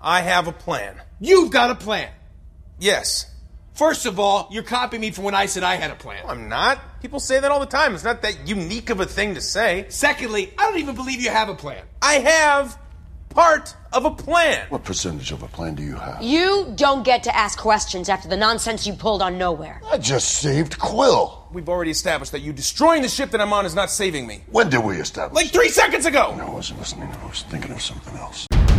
I have a plan. You've got a plan. Yes. First of all, you're copying me from when I said I had a plan. No, I'm not. People say that all the time. It's not that unique of a thing to say. Secondly, I don't even believe you have a plan. I have part of a plan. What percentage of a plan do you have? You don't get to ask questions after the nonsense you pulled on Nowhere. I just saved Quill. We've already established that you destroying the ship that I'm on is not saving me. When did we establish? Like 3 seconds ago! No, I wasn't listening. I was thinking of something else. Okay,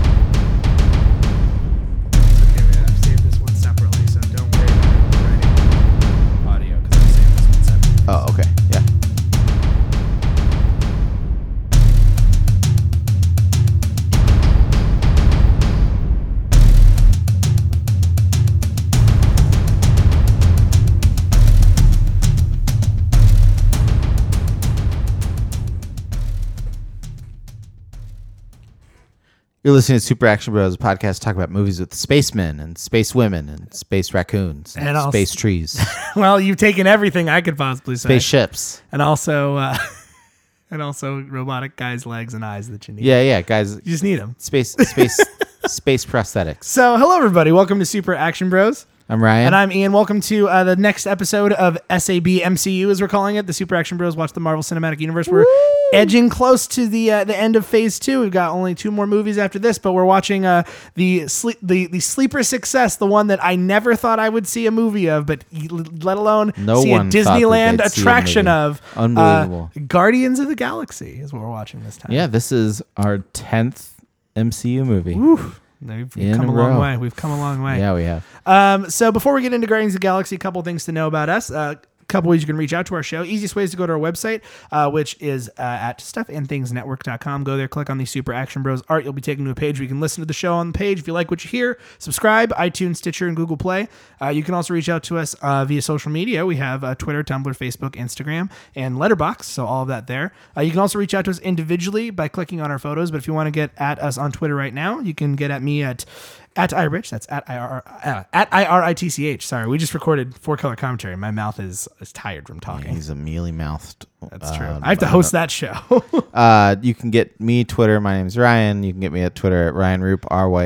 I've saved this one separately, so don't worry about writing audio because I've saved this one separately. Oh, okay. Yeah. You're listening to Super Action Bros, a podcast to talk about movies with spacemen and space women and space raccoons and And space trees, Well, you've taken everything I could possibly say. spaceships. And also, robotic guys' legs and eyes that you need. Yeah, guys. You just need them. Space prosthetics. So, hello, everybody. Welcome to Super Action Bros. I'm Ryan. And I'm Ian. Welcome to the next episode of SAB MCU, as we're calling it, the Super Action Bros Watch the Marvel Cinematic Universe. We're edging close to the end of Phase 2. We've got only 2 more movies after this, but we're watching the sleeper success, the one that I never thought I would see a movie of, but let alone see a Disneyland attraction of. Unbelievable. Guardians of the Galaxy is what we're watching this time. Yeah, this is our 10th MCU movie. Woo. We've come a long way. We've come a long way. Yeah, we have. So before we get into Guardians of the Galaxy, a couple things to know about us. Couple ways you can reach out to our show. Easiest way is to go to our website, which is at stuffandthingsnetwork.com. Go there, click on the Super Action Bros art. You'll be taken to a page where you can listen to the show on the page. If you like what you hear, subscribe, iTunes, Stitcher, and Google Play. You can also reach out to us via social media. We have Twitter, Tumblr, Facebook, Instagram, and Letterboxd, so all of that there. You can also reach out to us individually by clicking on our photos, but if you want to get at us on Twitter right now, you can get at me at iRich. That's at IRITCH. Sorry, we just recorded 4-color commentary. My mouth is tired from talking. He's a mealy-mouthed. That's true. I have to host that show. You can get me Twitter. My name's Ryan. You can get me at Twitter at RyanRuppe,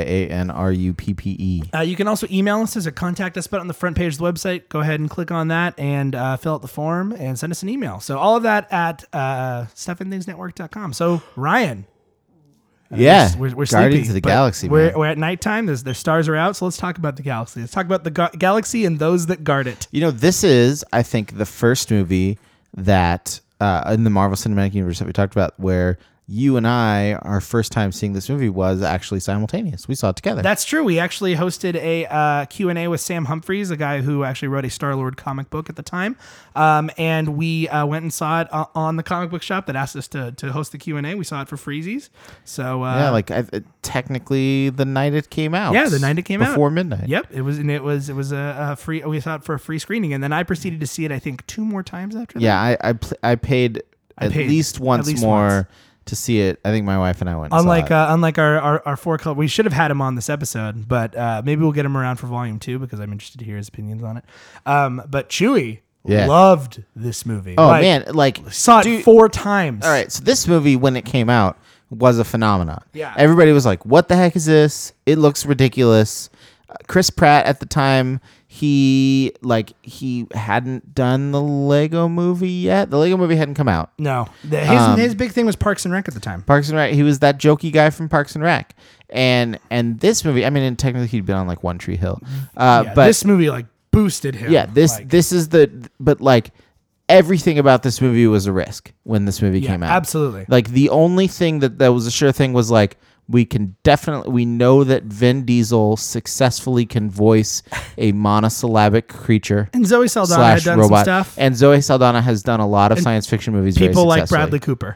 RyanRuppe. You can also email us. There's a contact us button on the front page of the website. Go ahead and click on that and fill out the form and send us an email. So all of that at stuffandthingsnetwork.com. So Ryan. Yeah, we're Guardians sleepy, of the but Galaxy. We're at nighttime. The stars are out, so let's talk about the galaxy. Let's talk about the galaxy and those that guard it. You know, this is, I think, the first movie that in the Marvel Cinematic Universe that we talked about where you and I, our first time seeing this movie was actually simultaneous. We saw it together. That's true. We actually hosted a Q&A with Sam Humphries, a guy who actually wrote a Star-Lord comic book at the time. And we went and saw it on the comic book shop that asked us to host the Q&A. We saw it for freezies. So technically the night it came out. Yeah, the night it came out. Before midnight. Yep. It was a free, we saw it for a free screening. And then I proceeded to see it, I think, 2 more times after that. Yeah, I paid at least once more to see it. I think my wife and I went. Unlike our 4-color, we should have had him on this episode, but maybe we'll get him around for volume 2 because I'm interested to hear his opinions on it. But Chewy loved this movie. Oh man, saw it 4 times. All right, so this movie when it came out was a phenomenon. Yeah, everybody was like, "What the heck is this? It looks ridiculous." Chris Pratt at the time, he hadn't done the Lego movie yet. The Lego movie hadn't come out. No. His big thing was Parks and Rec at the time. Parks and Rec. He was that jokey guy from Parks and Rec. And this movie, I mean, and technically he'd been on like One Tree Hill. But this movie boosted him. Yeah, this is but everything about this movie was a risk when this movie came out. Absolutely. The only thing that was a sure thing was we know that Vin Diesel successfully can voice a monosyllabic creature. And Zoe Saldana had done robot. some stuff. And Zoe Saldana has done a lot of science fiction movies. People like Bradley Cooper.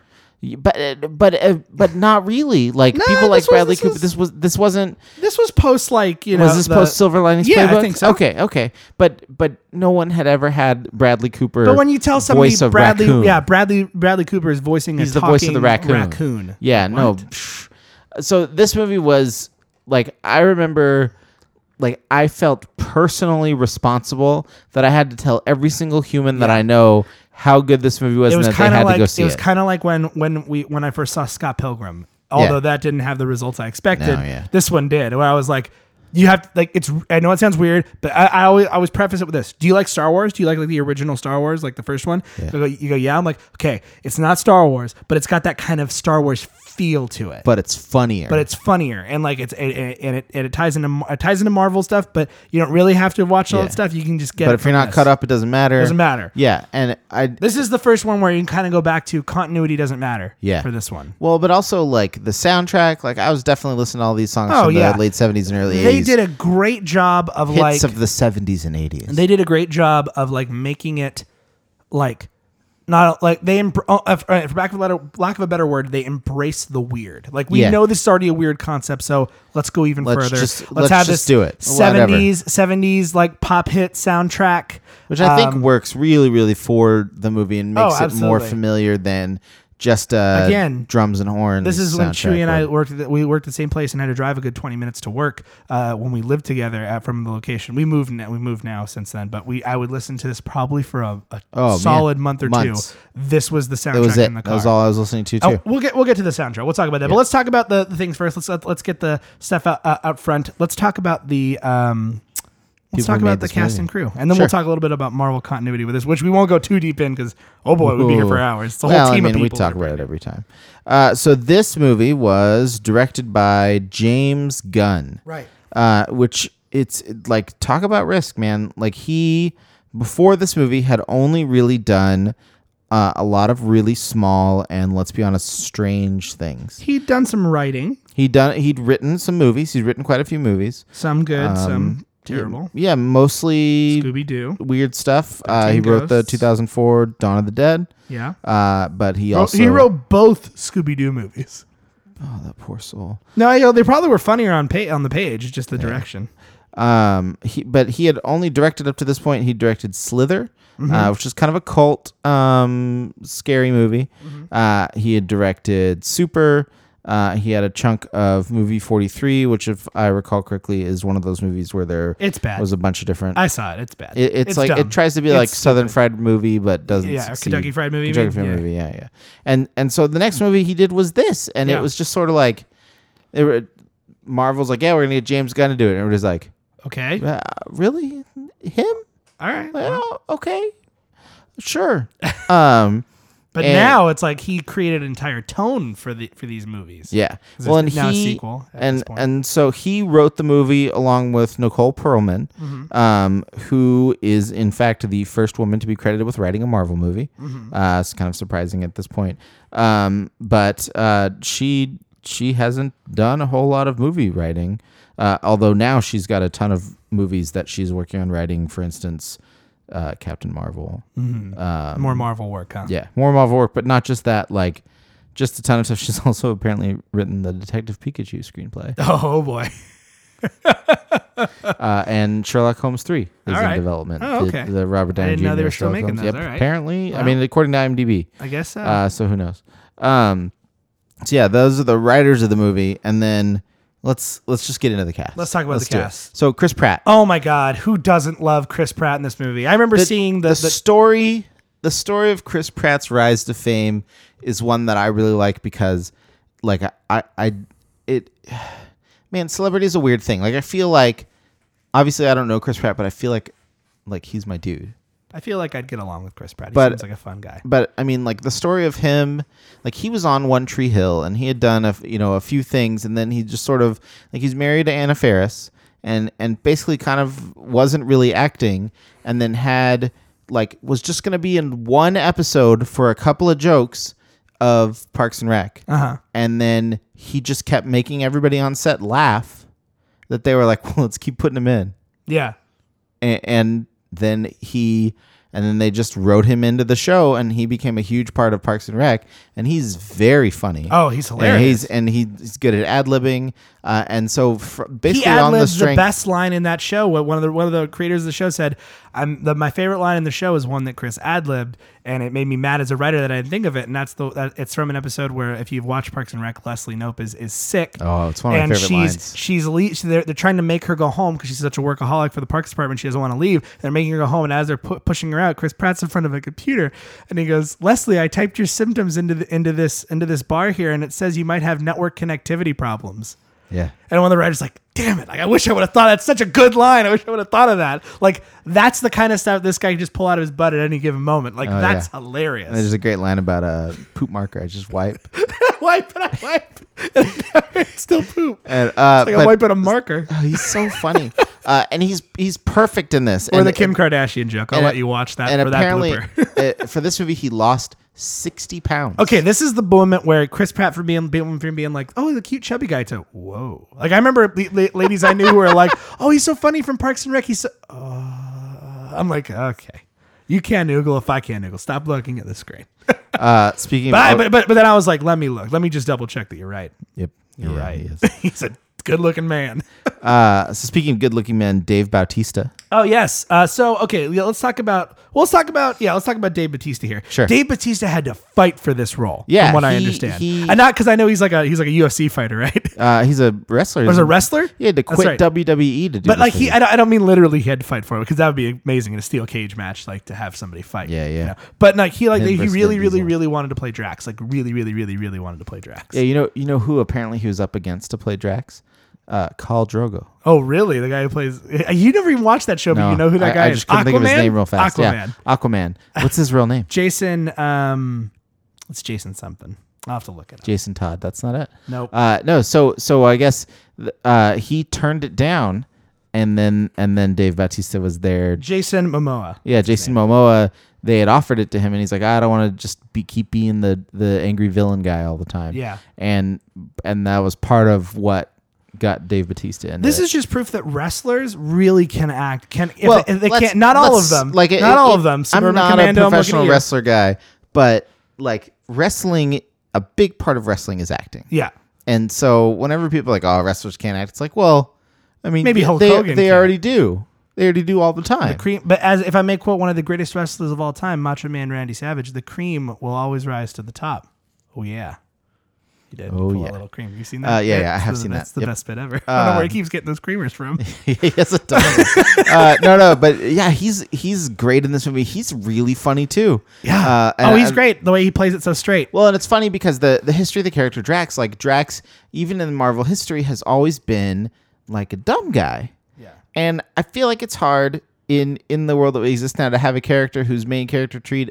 But not really. People like Bradley Cooper. This was post Was this post Silver Linings Playbook? I think so. Okay. But no one had ever had Bradley Cooper. But when you tell somebody Bradley Cooper is voicing he's the voice of the raccoon. Yeah, what? No. So this movie was I remember I felt personally responsible that I had to tell every single human that I know how good this movie was, and that they had to go see it. It was kind of like when I first saw Scott Pilgrim. Although that didn't have the results I expected. No, yeah. This one did, where I was like, you have to, like, it's, I know it sounds weird, but I always preface it with this. Do you like Star Wars? Do you like the original Star Wars, like the first one? Yeah. You go, yeah. I'm like, okay, it's not Star Wars, but it's got that kind of Star Wars feel to it. But it's funnier. And like it ties into Marvel stuff, but you don't really have to watch all that stuff. You can just get. But it if you're from not this. cut up, it doesn't matter. Doesn't matter. Yeah, and This is the first one where you can kind of go back to continuity doesn't matter. Yeah. For this one. Well, but also like the soundtrack. Like I was definitely listening to all these songs from the late 70s and early 80s. They did a great job of hits like of the 70s and 80s. They did a great job of like making it like. Not like they, for lack of a better word, they embrace the weird. Like we know this is already a weird concept, so let's go even further. Let's have this do it. 70s like pop hit soundtrack, which I think works really, really for the movie and makes it more absolutely. familiar than just Again, drums and horns. This is when Chewie and I work. we worked at the same place and had to drive a good 20 minutes to work when we lived together from the location. We moved now since then, but I would listen to this probably for a solid month or two. This was the soundtrack That was it. in the car. That was all I was listening to too. We'll get to the soundtrack. We'll talk about that. But let's talk about the things first. Let's get the stuff out front. Let's talk about the Let's talk about the cast and crew, and then we'll talk a little bit about Marvel continuity with this, which we won't go too deep in because, oh boy, we'd be here for hours. It's a whole team of people. We talk about it every time. So this movie was directed by James Gunn, right? Which it's like, talk about risk, man. Like he, before this movie, had only really done a lot of really small and, let's be honest, strange things. He'd done some writing. He'd written some movies. He'd written quite a few movies. Some good, some terrible. Yeah, mostly Scooby-Doo. Weird stuff. He wrote the 2004 Dawn of the Dead. Yeah. But he also... He wrote both Scooby-Doo movies. Oh, that poor soul. No, they probably were funnier on the page, just the direction. But he had only directed up to this point. He directed Slither, which is kind of a cult, scary movie. He had directed Super. He had a chunk of movie 43, which, if I recall correctly, is one of those movies where it's bad. Was a bunch of different. I saw it. It's bad. It's like dumb. It tries to be like Southern Fried Movie, but doesn't. Yeah, succeed. Kentucky Fried Movie. Movie. Yeah. And so the next movie he did was this, and it was just sort of like, Marvel's like, yeah, we're gonna get James Gunn to do it, and everybody's like, okay, really, him? All right, well, okay, sure. But now it's like he created an entire tone for these movies. Yeah. Well, and now a sequel and so he wrote the movie along with Nicole Perlman, who is in fact the first woman to be credited with writing a Marvel movie. It's kind of surprising at this point. But she hasn't done a whole lot of movie writing, although now she's got a ton of movies that she's working on writing. For instance, Captain Marvel. More Marvel work, huh? Yeah, more Marvel work, but not just that, like just a ton of stuff. She's also apparently written the Detective Pikachu screenplay. Oh boy. And Sherlock Holmes 3 is in development. Oh, okay. The Robert Downey Jr. I didn't know they were still Sherlock making Holmes. those. Yep, All right. apparently. Wow. I mean, according to IMDb. I guess so. So who knows? So yeah, those are the writers of the movie, and then let's just get into the cast. Let's talk about the cast. So Chris Pratt. Oh my God, who doesn't love Chris Pratt in this movie? I remember seeing the story. The story of Chris Pratt's rise to fame is one that I really like because, like, man, celebrity is a weird thing. Like, I feel like, obviously, I don't know Chris Pratt, but I feel like he's my dude. I feel like I'd get along with Chris Pratt. He seems like a fun guy. But I mean, like, the story of him, like, he was on One Tree Hill and he had done a few things, and then he just sort of, like, he's married to Anna Faris and basically kind of wasn't really acting, and then was just going to be in one episode for a couple of jokes of Parks and Rec. And then he just kept making everybody on set laugh that they were like, well, let's keep putting him in. Yeah. And then they just wrote him into the show, and he became a huge part of Parks and Rec, and he's very funny. Oh, he's hilarious. And he's good at ad-libbing. And so basically he on the ad-libs strength, the best line in that show. One of the creators of the show said, my favorite line in the show is one that Chris ad-libbed, and it made me mad as a writer that I didn't think of it. And it's from an episode where, if you've watched Parks and Rec, Leslie Knope is sick. Oh, it's one of my favorite lines. They're trying to make her go home because she's such a workaholic for the Parks Department. She doesn't want to leave. They're making her go home, and as they're pushing her out, out. Chris Pratt's in front of a computer, and he goes, "Leslie, I typed your symptoms into this bar here, and it says you might have network connectivity problems." Yeah. And one of the writers like, "Damn it! Like, I wish I would have thought. That's such a good line. I wish I would have thought of that." Like, that's the kind of stuff this guy can just pull out of his butt at any given moment. Like, that's hilarious. And there's a great line about a poop marker. I just wipe. wipe. And still poop. And, it's like a wipe and a marker. Oh, he's so funny. And he's perfect in this. Or the Kim Kardashian joke. I'll let you watch that and for that apparently, blooper. for this movie, he lost 60 pounds. Okay, this is the moment where Chris Pratt from being like, "Oh, the cute chubby guy," to whoa. Like, I remember ladies I knew who were like, "Oh, he's so funny from Parks and Rec." He's so... I'm like, okay. You can't noogle if I can't noogle. Stop looking at the screen. Speaking but then I was like, let me look. Let me just double check that you're right. Yep. You're right. He's a good-looking man. So speaking of good-looking men, Dave Bautista. Oh yes. So okay, let's talk about Dave Bautista here. Sure. Dave Bautista had to fight for this role. Yeah, from what I understand, and not because I know he's like a UFC fighter, right? He's a wrestler. Was a wrestler? He had to quit WWE to do. But like this I don't mean literally he had to fight for it, because that would be amazing in a steel cage match, like to have somebody fight. Yeah. You know? But like he versus really Vin Diesel. wanted to play Drax. Like really wanted to play Drax. Yeah, you know who apparently he was up against to play Drax? Khal Drogo. Oh, really? The guy who plays... You never even watched that show, but you know who that guy is? I just couldn't think of his name real fast. Aquaman. Yeah, Aquaman. What's his real name? Jason... it's Jason something. I'll have to look it up. Jason Todd. That's not it? Nope. No, so I guess he turned it down, and then Dave Bautista was there. Jason Momoa. Yeah, Jason Momoa. They had offered it to him, and he's like, I don't want to just keep being the angry villain guy all the time. Yeah. And that was part of what got Dave Bautista in. This is just proof that wrestlers really can act. If they can't. Not all of them. Like not all of them. Suburban I'm not Commando, a professional wrestler guy, but like wrestling, a big part of wrestling is acting. Yeah. And so whenever people are like, oh, wrestlers can't act, it's like, well, I mean, maybe Hulk Hogan they already do. They already do all the time. But if I may quote one of the greatest wrestlers of all time, Macho Man Randy Savage, the cream will always rise to the top. Oh yeah. You did. Oh, pull yeah. A little cream. You seen that? Yeah, I have seen that. That's the best bit ever. I don't know where he keeps getting those creamers from. He has a ton of them. No, but yeah, he's great in this movie. He's really funny too. Yeah. He's great. The way he plays it so straight. Well, and it's funny because the history of the character Drax, like Drax, even in Marvel history, has always been like a dumb guy. Yeah. And I feel like it's hard in the world that we exist now to have a character whose main character trait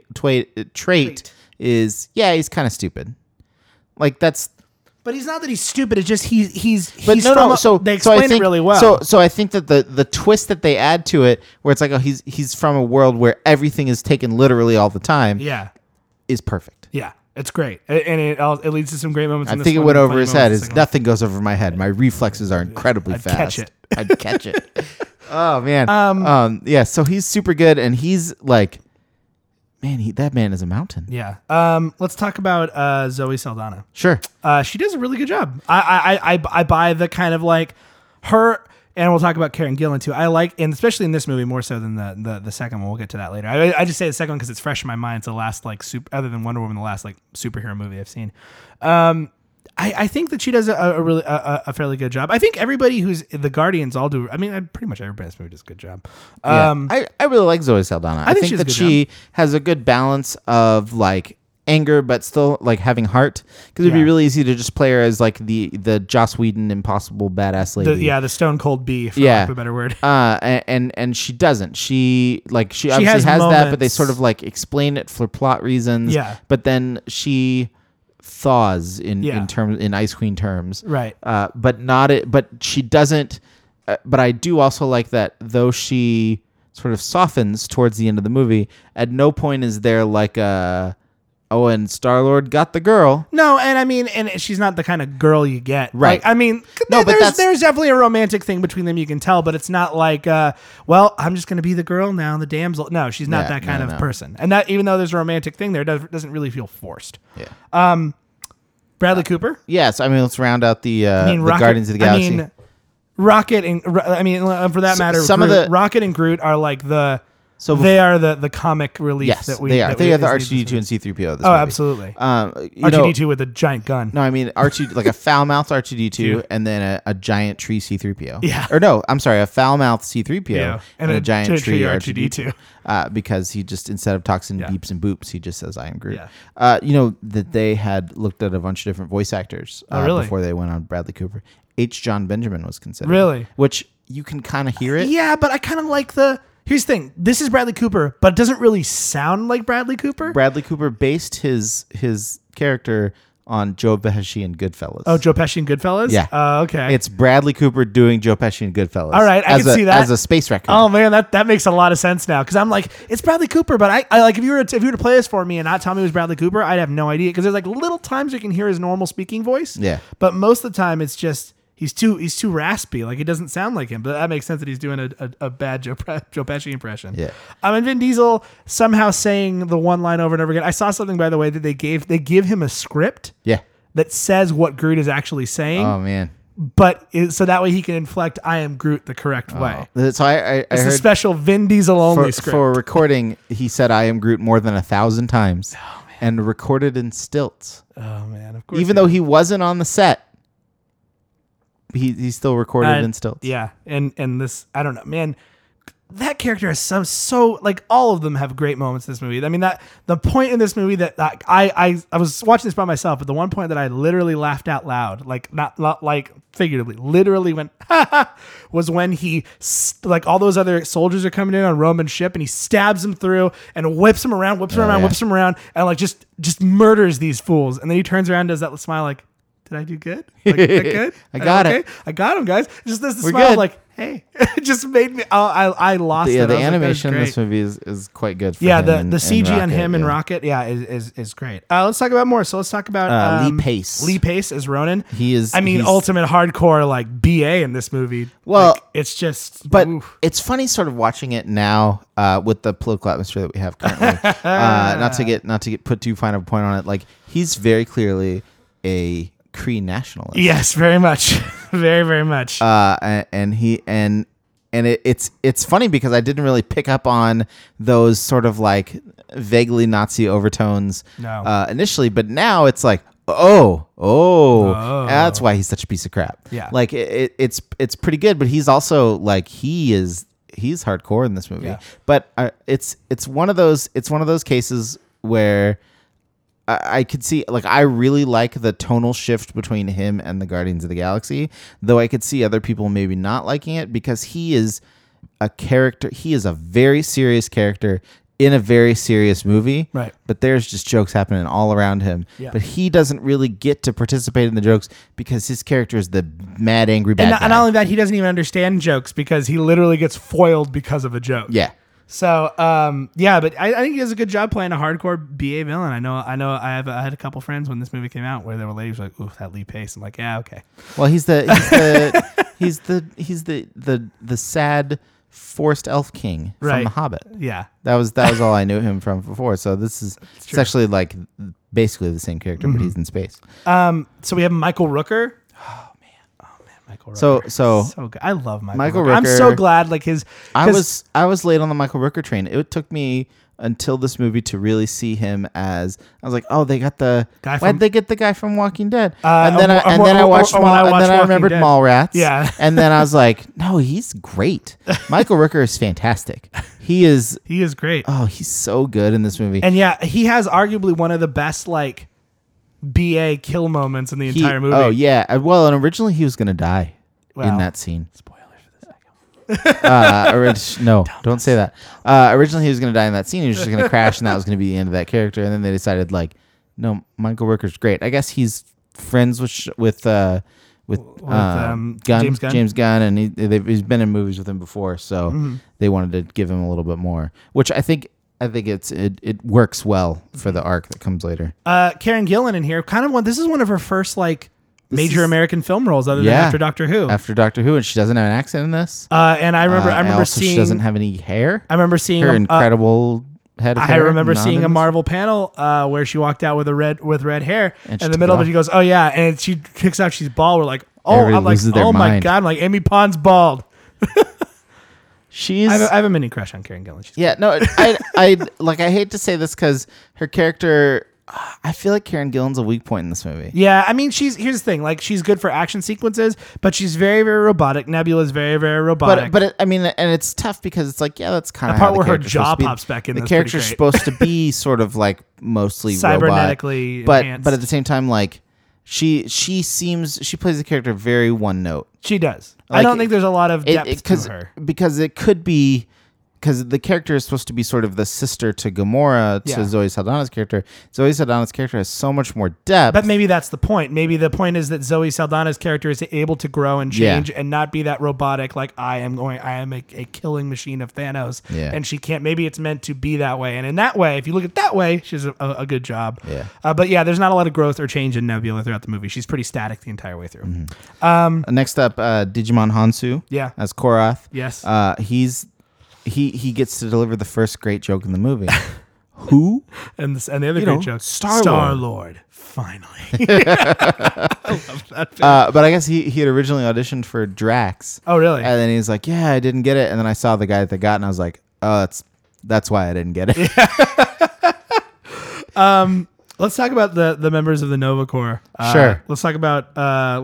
is, he's kind of stupid. Like that's, but he's not that he's stupid. It's just he's. So they explain it really well. So I think that the twist that they add to it, where it's like, oh, he's from a world where everything is taken literally all the time. Yeah, is perfect. Yeah, it's great, and it leads to some great moments. I think it went over his head. Nothing goes over my head. My reflexes are incredibly fast. Catch it. I'd catch it. Oh man. Yeah. So he's super good, and he's like. Man, that man is a mountain. Yeah. Let's talk about Zoe Saldana. Sure. She does a really good job. I buy the kind of like her, and we'll talk about Karen Gillan too. I like, and especially in this movie more so than the second one. We'll get to that later. I just say the second one because it's fresh in my mind. It's the last like other than Wonder Woman, the last like superhero movie I've seen. I think that she does a fairly good job. I think everybody who's the Guardians all do. I mean, pretty much everybody in this movie does a good job. I really like Zoe Saldana. I think that she has a good balance of like anger, but still like having heart. Because it'd be really easy to just play her as like the Joss Whedon impossible badass lady. The Stone Cold Bee, for lack of a better word. And she doesn't. She obviously has that, but they sort of like explain it for plot reasons. Yeah. But then she thaws in Ice Queen terms, right? But she doesn't. But I do also like that, though she sort of softens towards the end of the movie. At no point is there like and Star-Lord got the girl. No, and I mean, and she's not the kind of girl you get, right? Like, I mean, there's definitely a romantic thing between them, you can tell, but it's not like, well, I'm just going to be the girl now, the damsel. No, she's not that kind of person, and that even though there's a romantic thing there, it doesn't really feel forced. Yeah. Bradley Cooper. Yes, I mean, let's round out the Guardians of the Galaxy. I mean, Rocket and for that matter, Rocket and Groot are like the So they are the comic relief yes, that we. they are. That They we, are the is R2D2 needed. and C3PO. Of this Oh, movie. absolutely. You know, R2D2 with a giant gun. no, I mean R2 like a foul mouthed R2D2 and then a giant tree C3PO. Yeah. Or no, I'm sorry, a foul mouthed C3PO Yeah. and a giant tree R2D2. because he just instead of talking Yeah. beeps and boops, he just says I am Groot. Yeah. You know that they had looked at a bunch of different voice actors really? before they went on Bradley Cooper. H. John Benjamin was considered. Really? Which you can kind of hear it. Yeah, but I kind of like the. Here's the thing. This is Bradley Cooper, but it doesn't really sound like Bradley Cooper. Bradley Cooper based his character on Joe Pesci in Goodfellas. Oh, Joe Pesci in Goodfellas? Yeah. Okay. It's Bradley Cooper doing Joe Pesci in Goodfellas. All right, I can see that. As a space raccoon. Oh man, that makes a lot of sense now because I'm like, it's Bradley Cooper, but I like if you were to play this for me and not tell me it was Bradley Cooper, I'd have no idea because there's like little times you can hear his normal speaking voice. Yeah. But most of the time it's just he's too raspy, like it doesn't sound like him. But that makes sense that he's doing a bad Joe Pesci impression. Yeah. And Vin Diesel somehow saying the one line over and over again. I saw something by the way that they give him a script. Yeah. That says what Groot is actually saying. Oh man. But so that way he can inflect "I am Groot" the correct way. So I It's a heard special Vin Diesel only script. for recording. He said "I am Groot" more than 1,000 times, and recorded in stilts. Oh man, of course. Even though he wasn't on the set, he still recorded in stilts. Yeah, and this I don't know, man. That character has so like all of them have great moments in this movie. I mean that the point in this movie that I was watching this by myself, but the one point that I literally laughed out loud, like not like figuratively, literally went was when he like all those other soldiers are coming in on Roman's ship and he stabs them through and whips them around, and like just murders these fools, and then he turns around and does that smile like, did I do good? Like, that good? I got it. I got him, guys. Just this We're smile good. like, hey, it just made me. Oh, I lost it. Yeah, I the was like, animation in that's this movie is quite good. For yeah, him the and CG on Rocket, him and yeah. Rocket, yeah, is great. Let's talk about more. So let's talk about Lee Pace. Lee Pace as Ronan. He is. I mean, he's- ultimate hardcore like BA in this movie. Well, Like, it's just. But oof. it's funny, sort of watching it now with the political atmosphere that we have currently. Not to get put too fine a point on it. Like he's very clearly a Cree nationalist. Yes, very much, very very much. It's funny because I didn't really pick up on those sort of like vaguely Nazi overtones initially, but now it's like, oh, that's why he's such a piece of crap. Yeah. Like it's pretty good, but he's also like he's hardcore in this movie. Yeah. But it's one of those cases where I could see, like, I really like the tonal shift between him and the Guardians of the Galaxy, though I could see other people maybe not liking it because he is a character. He is a very serious character in a very serious movie. Right. But there's just jokes happening all around him. Yeah. But he doesn't really get to participate in the jokes because his character is the mad, angry bad guy. And not only that, he doesn't even understand jokes because he literally gets foiled because of a joke. Yeah. So, yeah, but I think he does a good job playing a hardcore BA villain. I had a couple friends when this movie came out where there were ladies like, "Ooh, that Lee Pace." I'm like, "Yeah, okay." Well, he's the sad forest elf king from Right. The Hobbit. Yeah. That was all I knew him from before. So it's actually like basically the same character, but he's in space. So we have Michael Rooker. Oh man, Michael Rooker. So good. I love Michael Michael Rooker. I'm Rooker- so glad like his. I was late on the Michael Rooker train. It took me until this movie to really see him as I was like, oh, they got the Guy why'd from- they get the guy from Walking Dead? and then I watched when I watched I Walking remembered Dead. Mallrats. Yeah. And then I was like, no, he's great. Michael Rooker is fantastic. He is great. he's so good in this movie. And yeah, he has arguably one of the best like BA kill moments in the entire movie. Oh yeah. Well, and originally he was gonna die in Wow. that scene. Spoilers for the second. No, don't say that. Originally, he was going to die in that scene. He was just going to crash, and that was going to be the end of that character. And then they decided, like, no, Michael Rooker's great. I guess he's friends with Gunn, James Gunn? and he's been in movies with him before, so they wanted to give him a little bit more, which I think it works well for the arc that comes later. Karen Gillan in here, this is one of her first like major is- American film roles other than after Doctor Who. After Doctor Who, and she doesn't have an accent in this. And I remember Also, seeing she doesn't have any hair. I remember seeing her a- incredible head of I hair. remember not seeing in a this. Marvel panel where she walked out with red hair. And she in the took middle it of it, off. she goes, "Oh yeah," and she kicks out she's bald. We're like, "Oh," Everybody I'm like, loses their "Oh my mind. god!" I'm like, Amy Pond's bald. she's. I have a mini crush on Karen Gillan. She's Yeah, no, I hate to say this because her character. I feel like Karen Gillan's a weak point in this movie. Yeah, I mean, here's the thing. Like, she's good for action sequences, but she's very, very robotic. Nebula's very, very robotic. But I mean, and it's tough because it's like, yeah, that's kind of the part where her jaw pops back in. The that's character's pretty great. supposed to be sort of like mostly cybernetically robot, enhanced. but at the same time, like she plays the character very one note. She does. Like, I don't think there's a lot of depth to her because it could be. Because the character is supposed to be sort of the sister to Gamora, to Zoe Saldana's character. Zoe Saldana's character has so much more depth. But maybe that's the point. Maybe the point is that Zoe Saldana's character is able to grow and change and not be that robotic, like I am a killing machine of Thanos. Yeah. And she can't, maybe it's meant to be that way. And in that way, if you look at it that way, she does a good job. Yeah. But yeah, there's not a lot of growth or change in Nebula throughout the movie. She's pretty static the entire way through. Mm-hmm. Next up, Digimon Hansu. Yeah. As Korath. Yes. He gets to deliver the first great joke in the movie. Who? And the other great joke, Star-Lord. Finally. I love that film. But I guess he had originally auditioned for Drax. Oh, really? And then he's like, yeah, I didn't get it. And then I saw the guy that got it, and I was like, oh, that's why I didn't get it. Let's talk about the members of the Nova Corps. Sure. Let's talk about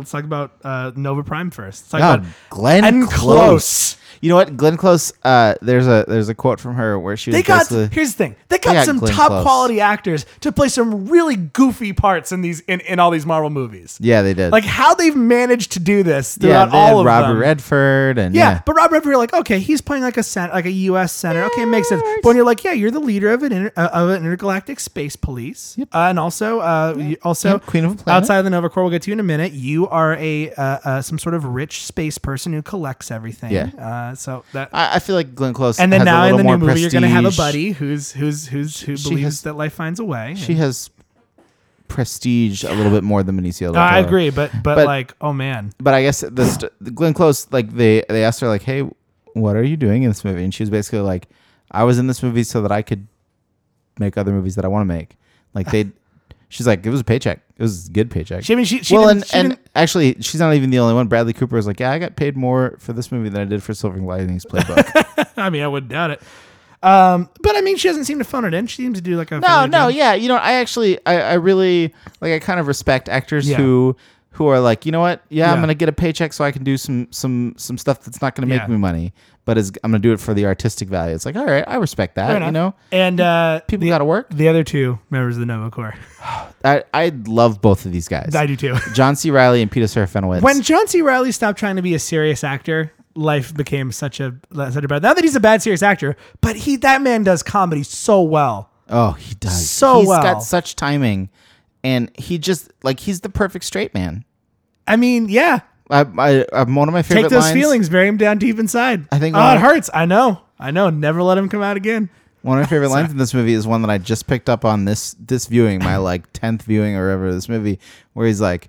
Nova Prime first. Let's Oh, talk about Glenn Close. You know what, Glenn Close? There's a quote from her where she was Here's basically. the thing. They got some Glenn top Close. quality actors to play some really goofy parts in in all these Marvel movies. Yeah, they did. Like how they've managed to do this throughout they had all of Robert them. Redford and But Robert Redford, you're like, okay, he's playing like a U.S. senator. Okay, it makes sense. But when you're like, yeah, you're the leader of an intergalactic space police, and also Queen of a Planet. outside of the Nova Corps, we'll get to in a minute. You are some sort of rich space person who collects everything. Yeah. So that. I feel like Glenn Close. And then has now a in little the more new movie, you're going to have a prestige. buddy who believes that life finds a way. She has prestige a little bit more than Benicio del Toro. I agree, but like, oh man. But I guess the Glenn Close, like they asked her like, hey, what are you doing in this movie? And she was basically like, I was in this movie so that I could make other movies that I want to make. Like she's like, it was a paycheck. It was a good paycheck. Actually, she's not even the only one. Bradley Cooper was like, yeah, I got paid more for this movie than I did for Silver Linings Playbook. I mean, I wouldn't doubt it. But I mean, she doesn't seem to phone it in. She seems to do like a yeah. You know, I really like. I kind of respect actors who are like, you know what? Yeah, I'm gonna get a paycheck so I can do some stuff that's not gonna make me money, but I'm gonna do it for the artistic value. It's like, all right, I respect that. You know, and people got to work. The other two members of the Nova Corps. I love both of these guys. I do too. John C. Reilly and Peter Serafinowicz. When John C. Reilly stopped trying to be a serious actor, life became such a bad. Not that he's a bad serious actor, but that man does comedy so well. Oh, he does He's got such timing, and he's the perfect straight man. I mean, yeah. One of my favorite Take those lines, feelings, bury them down deep inside. I think. Oh, it hurts. I know. Never let him come out again. One of my favorite lines in this movie is one that I just picked up on this viewing, my like 10th viewing or whatever of this movie, where he's like,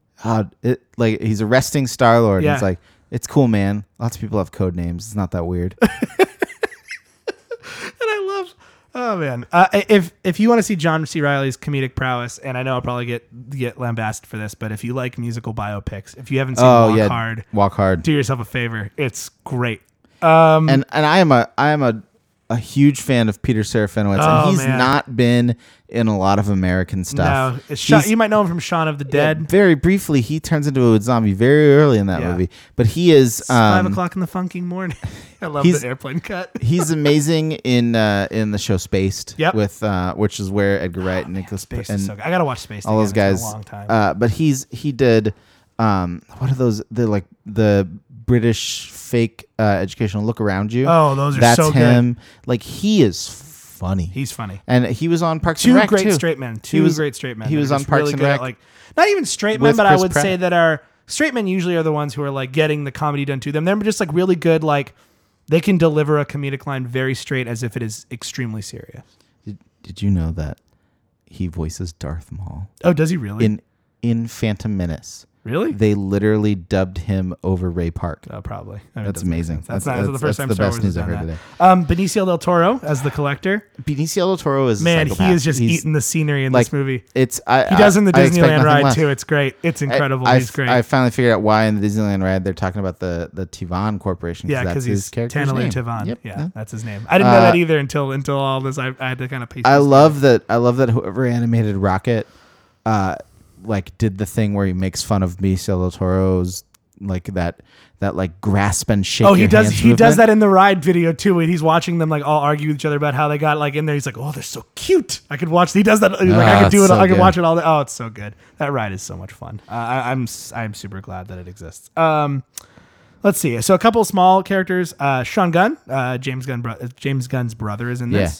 he's arresting Star-Lord. Yeah. And it's like, it's cool, man. Lots of people have code names. It's not that weird. And I love, oh man, if you want to see John C. Reilly's comedic prowess, and I know I'll probably get lambasted for this, but if you like musical biopics, if you haven't seen Walk Hard, do yourself a favor. It's great. And I am a huge fan of Peter Serafinowicz, and he's not been in a lot of American stuff. No, you might know him from Shaun of the Dead. Yeah, very briefly, he turns into a zombie very early in that movie, but he is 5 o'clock in the funking morning. I love the airplane cut. He's amazing in the show Spaced. Yep. With which is where Edgar Wright and Nicholas Spaced and is so good. I gotta watch Spaced. all those guys. It's been a long time. But he did what are those? The British fake educational Look Around You. Oh, those are That's so him. good. Like he is funny. He's funny. And he was on Parks and Rec Two great too. straight men. Great straight men. He was on Parks really and good Rec. at, like, not even straight men, with but Chris I would Pratt. say that our straight men usually are the ones who are like getting the comedy done to them. They're just like really good. Like they can deliver a comedic line very straight as if it is extremely serious. Did you know that he voices Darth Maul Oh, does he really? in Phantom Menace? Really? They literally dubbed him over Ray Park. Oh, probably. I mean, That's amazing. That's not the first time the Star best Wars news has I've done heard that. today. Benicio del Toro as the Collector. Benicio del Toro is Man, a psychopath. he is just He's- eating the scenery in like, this movie. He He does in the I expect Disneyland nothing ride less. too. It's great. It's incredible. He's great. I finally figured out why in the Disneyland ride they're talking about the Tivan Corporation. Yeah, that's because his he's character's Tanneler name. Tivan. Yep. Yeah, that's his name. I didn't know that either until all this. I had to kind of piece. I love that whoever animated Rocket, like did the thing where he makes fun of Benicio del Toro's like that like grasp and shake. Oh, he your does. hands He does movement. that in the ride video too. When he's watching them like all argue with each other about how they got like in there. He's like, "Oh, they're so cute." I could watch. He does that. He's like, I could do it. it's so I could good. watch it all day. Oh, it's so good. That ride is so much fun. I'm super glad that it exists. Let's see. So a couple of small characters. Sean Gunn, James Gunn's brother, is in this.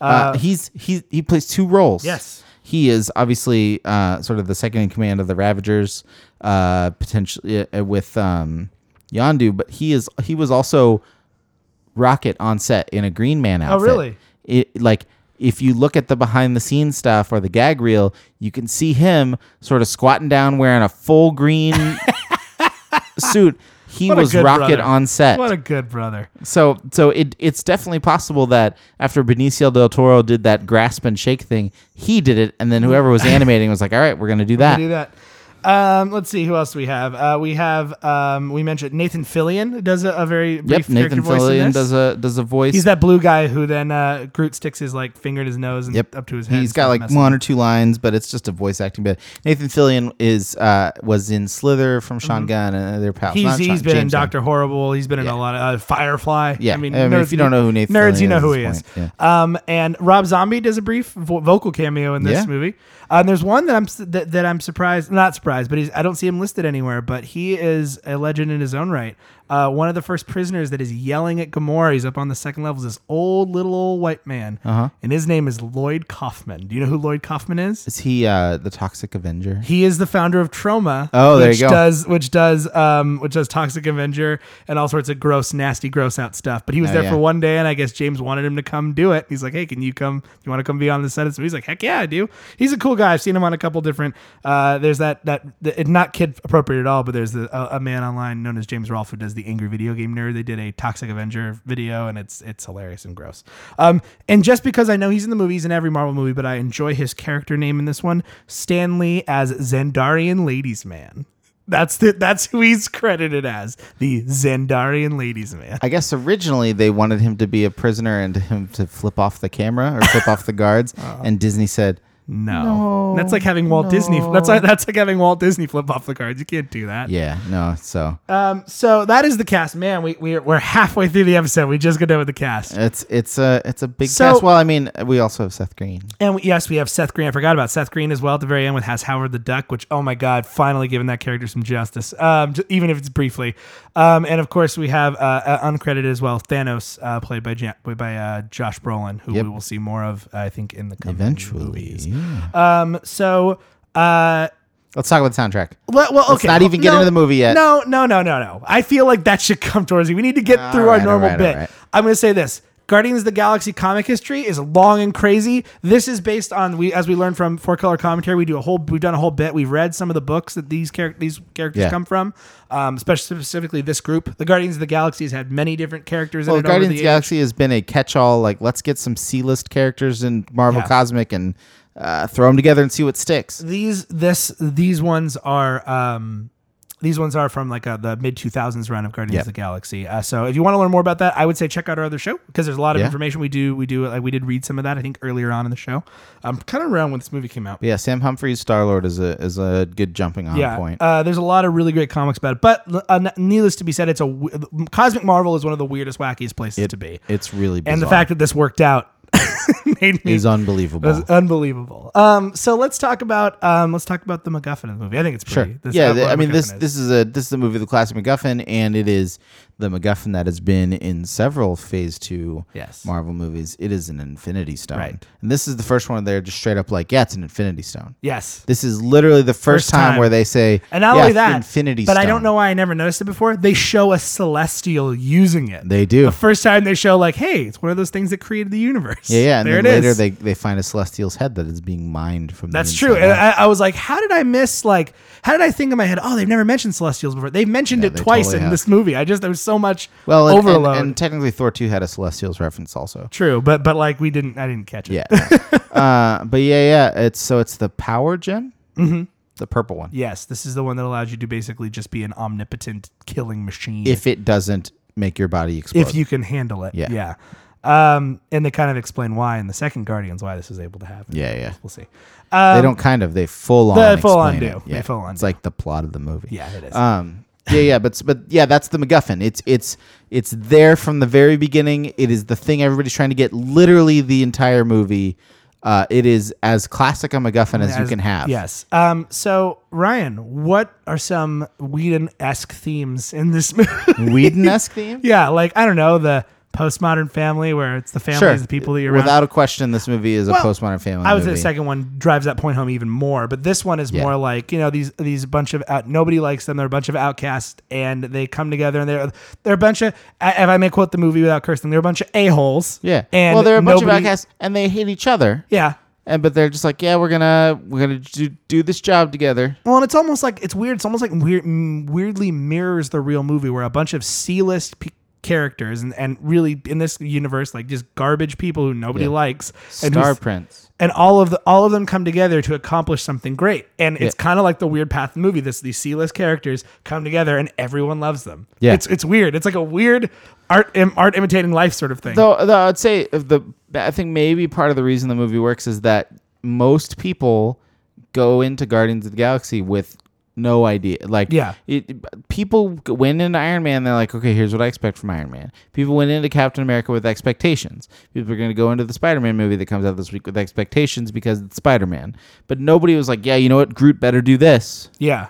He plays two roles. Yes. He is obviously sort of the second in command of the Ravagers, potentially with Yondu, but he was also Rocket on set in a Green Man outfit. Oh, really? Like if you look at the behind the scenes stuff or the gag reel, you can see him sort of squatting down wearing a full green suit. He What a was good Rocket brother. on set. What a good brother. So it's definitely possible that after Benicio del Toro did that grasp and shake thing, he did it, and then whoever was animating was like, "All right, we're gonna do that." Do that. Let's see who else we have. We mentioned Nathan Fillion does a very brief Nathan character voice in Fillion this. does a voice. He's that blue guy who then Groot sticks his like finger in his nose and up to his head. He's got like one or two lines, but it's just a voice acting bit. Nathan Fillion was in Slither from Sean Gunn, and they're pals. He's been in Doctor Horrible. He's been in a lot of Firefly. Yeah, I mean nerds, if you don't know who Nathan nerds, Fillion you know is who at he this is. point, yeah. And Rob Zombie does a brief vocal cameo in this movie. And there's one that I'm surprised, not surprised, but I don't see him listed anywhere. But he is a legend in his own right. One of the first prisoners that is yelling at Gamora. He's up on the second level. Is this little old white man, and his name is Lloyd Kaufman. Do you know who Lloyd Kaufman is? Is he the Toxic Avenger? He is the founder of Troma. Oh, there you go. Which does Toxic Avenger and all sorts of gross, nasty, gross out stuff. But he was there for one day, and I guess James wanted him to come do it. He's like, "Hey, can you come? You want to come be on the set?" So he's like, "Heck yeah, I do." He's a cool guy. I've seen him on a couple different. There's that not kid appropriate at all, but there's a man online known as James Rolfe who does the Angry Video Game Nerd. They did a Toxic Avenger video, and it's hilarious and gross. And just because I know he's in the movies in every Marvel movie, but I enjoy his character name in this one, Stan Lee as Zendarian Ladies Man. That's who he's credited as, the Zendarian Ladies Man. I guess originally they wanted him to be a prisoner and him to flip off the camera or flip off the guards, and Disney said, No. That's like having Walt Disney. That's like having Walt Disney flip off the cards. You can't do that. "Yeah, no." So So that is the cast. Man, we're halfway through the episode. We just got done with the cast. it's a big So- cast. Well, I mean, we also have Seth Green. And we have Seth Green. I forgot about Seth Green as well at the very end with Has Howard the Duck, which, oh my God, finally giving that character some justice, even if it's briefly. And of course, we have uncredited as well, Thanos, played by Josh Brolin, who we will see more of, I think, in the coming movies. Yeah. So, Let's talk about the soundtrack. well, okay. Let's not even get into the movie yet. No. I feel like that should come towards you. We need to get through our normal bit. All right. I'm going to say this. Guardians of the Galaxy comic history is long and crazy. This is based on as we learned from 4-Color Commentary. We've done a whole bit. We've read some of the books that these characters come from, specifically this group. The Guardians of the Galaxy has had many different characters in it. Guardians of the Galaxy has been a catch-all. Like, let's get some C-list characters in Marvel Cosmic and throw them together and see what sticks. These ones are from like the mid 2000s run of Guardians of the Galaxy. So if you want to learn more about that, I would say check out our other show because there's a lot of information we did read some of that I think earlier on in the show. Kind of around when this movie came out. Yeah, Sam Humphries Star-Lord is a good jumping on point. There's a lot of really great comics about it, but needless to be said, Cosmic Marvel is one of the weirdest, wackiest places to be. It's really bizarre. And the fact that this worked out is unbelievable. It was unbelievable. So let's talk about the MacGuffin of the movie. I think it's pretty. This is the movie, the classic MacGuffin, and it is the MacGuffin that has been in several Phase 2 Marvel movies. It is an Infinity Stone, right? And this is the first one they're just straight up like, it's an Infinity Stone. Yes, this is literally the first time where they say, and not only that, Infinity Stone. But I don't know why I never noticed it before. They show a Celestial using it. They do. The first time they show like, hey, it's one of those things that created the universe. Yeah. Yeah, and there then it later is. they find a Celestial's head that is being mined from. That's the true. inside And out. I was like, how did I miss, like, how did I think in my head, oh, they've never mentioned Celestials before. They've mentioned it they twice totally in have. this movie. There was so much Well, overload. and technically Thor 2 had a Celestials reference also. True, but like I didn't catch it. Yeah. But yeah. It's the power gem. Mm-hmm. The purple one. Yes, this is the one that allows you to basically just be an omnipotent killing machine. If it doesn't make your body explode. If you can handle it. Yeah. Yeah. And they kind of explain why in the second Guardians why this is able to happen. Yeah. We'll see. They don't kind of. They full on. They full on explain do. it. They full on It's do. like the plot of the movie. Yeah, it is. But yeah, that's the MacGuffin. It's there from the very beginning. It is the thing everybody's trying to get. Literally the entire movie. It is as classic a MacGuffin as you can have. Yes. So Ryan, what are some Whedon-esque themes in this movie? Whedon-esque theme? Yeah, like I don't know, the postmodern family where it's the families, the people that you're around. Without a question, this movie is a postmodern family I would say movie. the second one drives that point home even more, but this one is more like, these bunch of nobody likes them. They're a bunch of outcasts, and they come together, and they're a bunch of, if I may quote the movie without cursing, they're a bunch of a-holes. Yeah. And well, they're a bunch of outcasts, and they hate each other. Yeah. But they're just like, yeah, we're gonna do this job together. Well, and it's almost like it's weird. It's almost like weirdly mirrors the real movie, where a bunch of C-list characters and really in this universe, like just garbage people who nobody likes, Star Prince, and all of them come together to accomplish something great. And it's kind of like the weird path of the movie. These C-list characters come together, and everyone loves them. Yeah. It's weird. It's like a weird art imitating life sort of thing. Though I'd say I think maybe part of the reason the movie works is that most people go into Guardians of the Galaxy with no idea. Like, people went into Iron Man, they're like, okay, here's what I expect from Iron Man. People went into Captain America with expectations. People are going to go into the Spider-Man movie that comes out this week with expectations because it's Spider-Man. But nobody was like, yeah, you know what, Groot better do this. Yeah.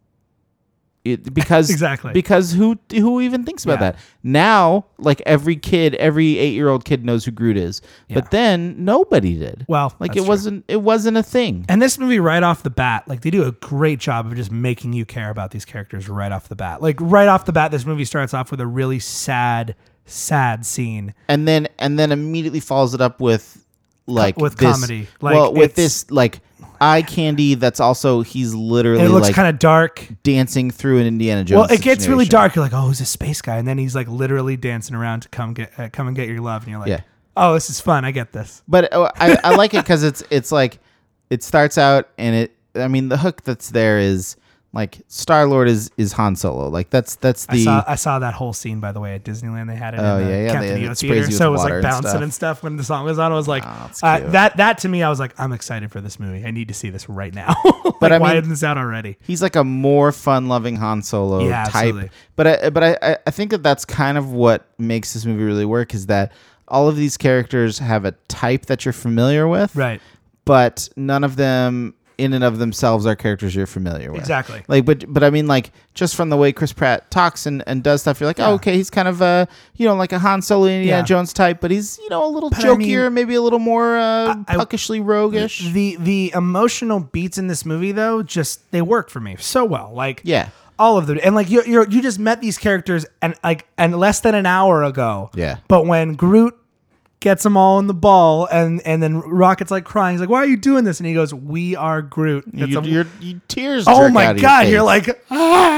Because Exactly. Because who even thinks about that now? Like every 8-year-old kid knows who Groot is, but then nobody did. Well, like that's true. it wasn't a thing. And this movie, right off the bat, like they do a great job of just making you care about these characters right off the bat. Like right off the bat, this movie starts off with a really sad scene, and then immediately follows it up with with this, comedy. With this eye candy. That's also he's literally it looks kind of dark, dancing through an Indiana Jones. Well, it gets really situation. dark. You're like, oh, who's a space guy? And then he's like literally dancing around to come and get your love. And you're like, oh, this is fun. I get this. But I like it because it's like it starts out and the hook that's there is like Star-Lord is Han Solo. Like that's the I saw that whole scene, by the way, at Disneyland. They had it Oh, in the yeah, Captain they EO sprays you theater, with so it was water like and bouncing stuff. and stuff when the song was on. I was like, that's cute. that to me, I was like, I'm excited for this movie. I need to see this right now. But I why mean, isn't this out already? he's like a more fun-loving Han Solo Yeah, type. absolutely. But I think that's kind of what makes this movie really work is that all of these characters have a type that you're familiar with, Right. but none of them in and of themselves are characters you're familiar with. Exactly. Like, but I mean, like, just from the way Chris Pratt talks and does stuff, you're like, oh, okay, he's kind of like a Han Solo Indiana Jones type, but he's, a little jokier, maybe a little more puckishly roguish. The emotional beats in this movie, though, just they work for me so well. Like, all of them, and like you just met these characters and less than an hour ago. Yeah. But when Groot gets them all in the ball, and then Rocket's like crying. He's like, "Why are you doing this?" And he goes, "We are Groot." Your tears. Oh jerk my out of god! your You're face. like,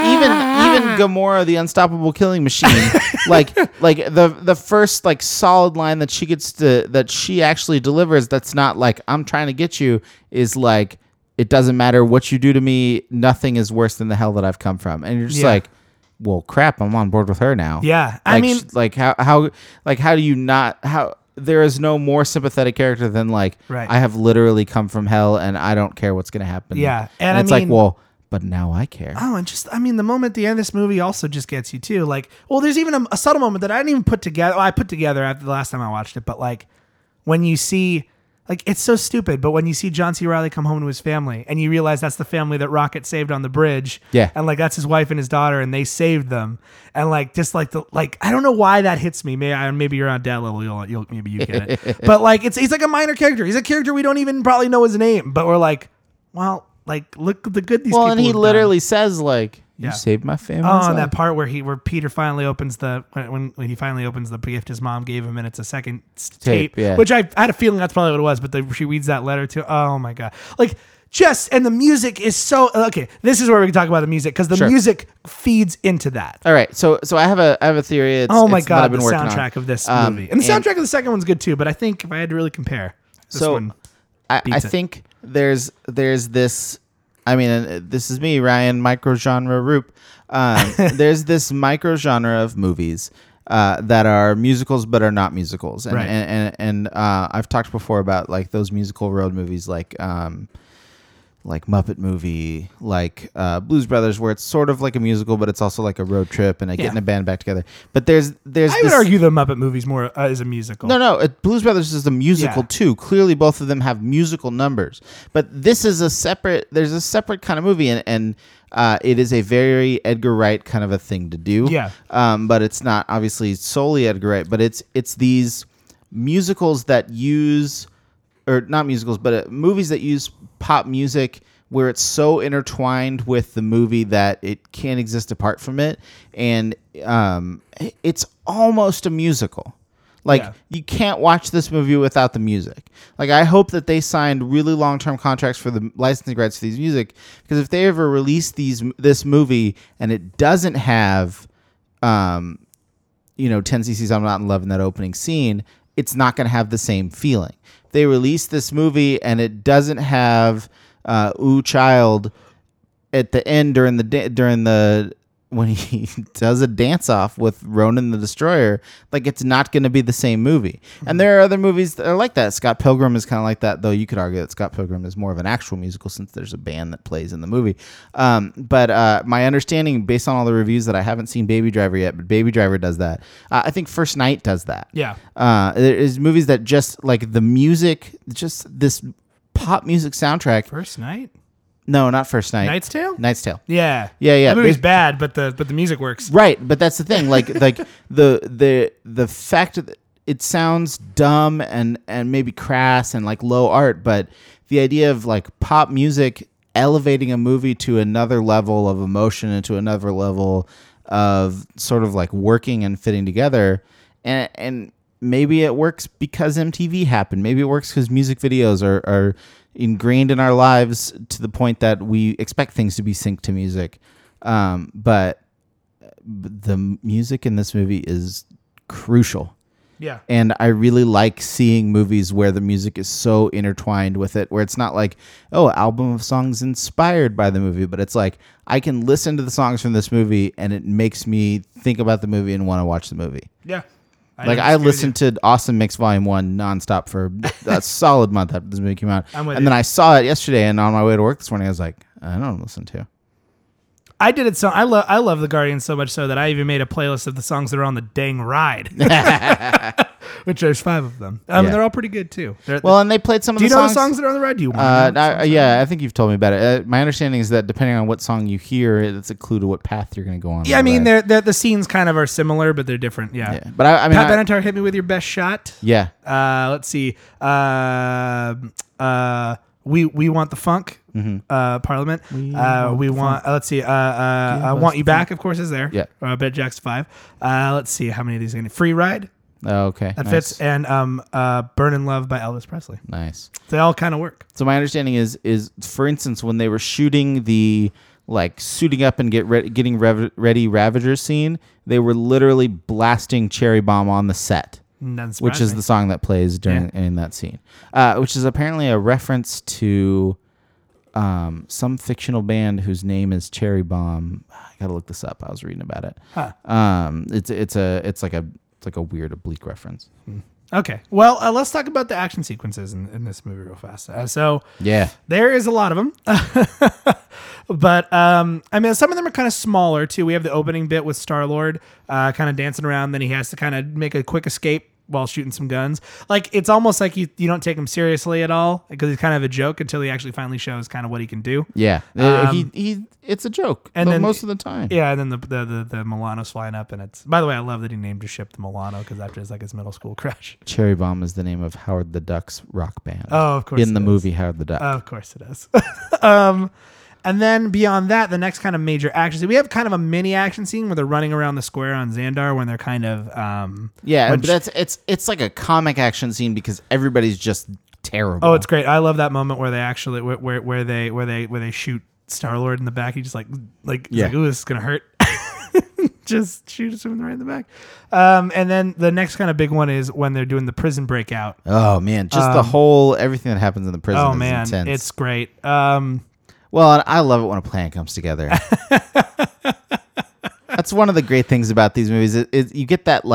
even Gamora, the unstoppable killing machine, like the first like solid line that she actually delivers. That's not like I'm trying to get you. Is like it doesn't matter what you do to me. Nothing is worse than the hell that I've come from. And you're just like, well, crap. I'm on board with her now. Yeah, I mean, how do you not how. There is no more sympathetic character than like I have literally come from hell and I don't care what's going to happen. Yeah, and it's like, well, but now I care. Oh, and the moment at the end of this movie also just gets you too. Like, well, there's even a subtle moment that I didn't even put together. Well, I put together after the last time I watched it, but like when you see, like, it's so stupid, but when you see John C. Reilly come home to his family and you realize that's the family that Rocket saved on the bridge. Yeah. And like, that's his wife and his daughter and they saved them. And like, just like I don't know why that hits me. Maybe you're on dad level. Maybe you get it. But like, he's like a minor character. He's a character we don't even probably know his name, but we're like, well, like, look at the good these people and he have literally done. says like, Yeah. You saved my family. Oh, and that part where Peter finally opens when he finally opens the gift his mom gave him, and it's a second tape, yeah. which I had a feeling that's probably what it was. But she reads that letter too. Oh my god! And the music is so okay. This is where we can talk about the music because the music feeds into that. All right, so I have a theory. It's, oh my it's that god! I've been The working soundtrack on. of this movie and the soundtrack of the second one's good too. But I think if I had to really compare, this one I think there's this. I mean, this is me, Ryan, microgenre Roop. There's this microgenre of movies that are musicals but are not musicals, and Right. and I've talked before about like those musical road movies, like Muppet Movie, like Blues Brothers, where it's sort of like a musical, but it's also like a road trip and getting a band back together. But there's I would argue the Muppet Movie's more is a musical. No, Blues Brothers is a musical Yeah. too. Clearly, both of them have musical numbers. But this is there's a separate kind of movie, and it is a very Edgar Wright kind of a thing to do. Yeah. But it's not obviously solely Edgar Wright, but it's these musicals that use, or not musicals, but movies that use pop music where it's so intertwined with the movie that it can't exist apart from it, and it's almost a musical. You can't watch this movie without the music. I hope that they signed really long-term contracts for the licensing rights for these music, because if they ever release this movie and it doesn't have 10cc I'm Not in Love in that opening scene, it's not going to have the same feeling. If they release this movie and it doesn't have Ooh Child at the end during the when he does a dance off with Ronan the Destroyer, it's not going to be the same movie. And there are other movies that are like that. Scott Pilgrim is kind of like that, though you could argue that Scott Pilgrim is more of an actual musical since there's a band that plays in the movie. But my understanding, based on all the reviews, that I haven't seen Baby Driver yet, but Baby Driver does that. I think First Night does that. Yeah. There's movies that just the music, just this pop music soundtrack. First Night? No, not First Night. Knight's Tale? Knight's Tale. Yeah. Yeah. The movie's bad, but the music works. Right, but that's the thing. The fact that it sounds dumb and maybe crass and low art, but the idea of pop music elevating a movie to another level of emotion and to another level of sort of working and fitting together, and maybe it works because MTV happened. Maybe it works because music videos are ingrained in our lives to the point that we expect things to be synced to music. But the music in this movie is crucial. Yeah. And I really like seeing movies where the music is so intertwined with it, where it's not album of songs inspired by the movie, but it's I can listen to the songs from this movie and it makes me think about the movie and want to watch the movie. Yeah. I listened to Awesome Mix Volume 1 nonstop for a solid month after this movie came out. Then I saw it yesterday, and on my way to work this morning, I was like, I don't listen to. I did it so I love the Guardians so much so that I even made a playlist of the songs that are on the dang ride, which there's 5 of them. They're all pretty good too. And they played some of the songs. Do you know the songs that are on the ride? Do you want I think you've told me about it. My understanding is that depending on what song you hear, it's a clue to what path you're going to go on. Yeah, I mean, the scenes kind of are similar, but they're different. Yeah. But I mean, Pat Benatar, hit me with your best shot. Yeah. Let's see. We want the funk. Parliament. We want. Let's see. I Want You Back. Of course, is there. Yeah. Bet Jack's 5. Let's see how many of these are going to Free Ride. Oh, okay. That fits. And Burn in Love by Elvis Presley. Nice. They all kind of work. So my understanding is for instance, when they were shooting the suiting up and getting ready Ravager scene, they were literally blasting Cherry Bomb on the set. Which is the song that plays during in that scene, which is apparently a reference to some fictional band whose name is Cherry Bomb. I gotta look this up. I was reading about it. Huh. It's like a weird oblique reference. Okay. Well, let's talk about the action sequences in this movie real fast. There is a lot of them. But I mean, some of them are kind of smaller too. We have the opening bit with Star-Lord kind of dancing around. Then he has to kind of make a quick escape while shooting some guns. It's almost like you don't take him seriously at all because he's kind of a joke until he actually finally shows kind of what he can do. Yeah, it's a joke, and then most of the time. Yeah, and then the Milano's flying up, and it's. By the way, I love that he named his ship the Milano because after his middle school crush. Cherry Bomb is the name of Howard the Duck's rock band. Oh, of course. In the movie Howard the Duck. Of course it is. And then beyond that, the next kind of major action scene, we have kind of a mini action scene where they're running around the square on Xandar when they're kind of but it's like a comic action scene because everybody's just terrible. Oh, it's great. I love that moment where they actually where they shoot Star-Lord in the back. He just like ooh, this is gonna hurt. Just shoots him right in the back. And then the next kind of big one is when they're doing the prison breakout. Oh man, just everything that happens in the prison. Oh is man, intense. it's great. Well, and I love it when a plan comes together. That's one of the great things about these movies. Is you get that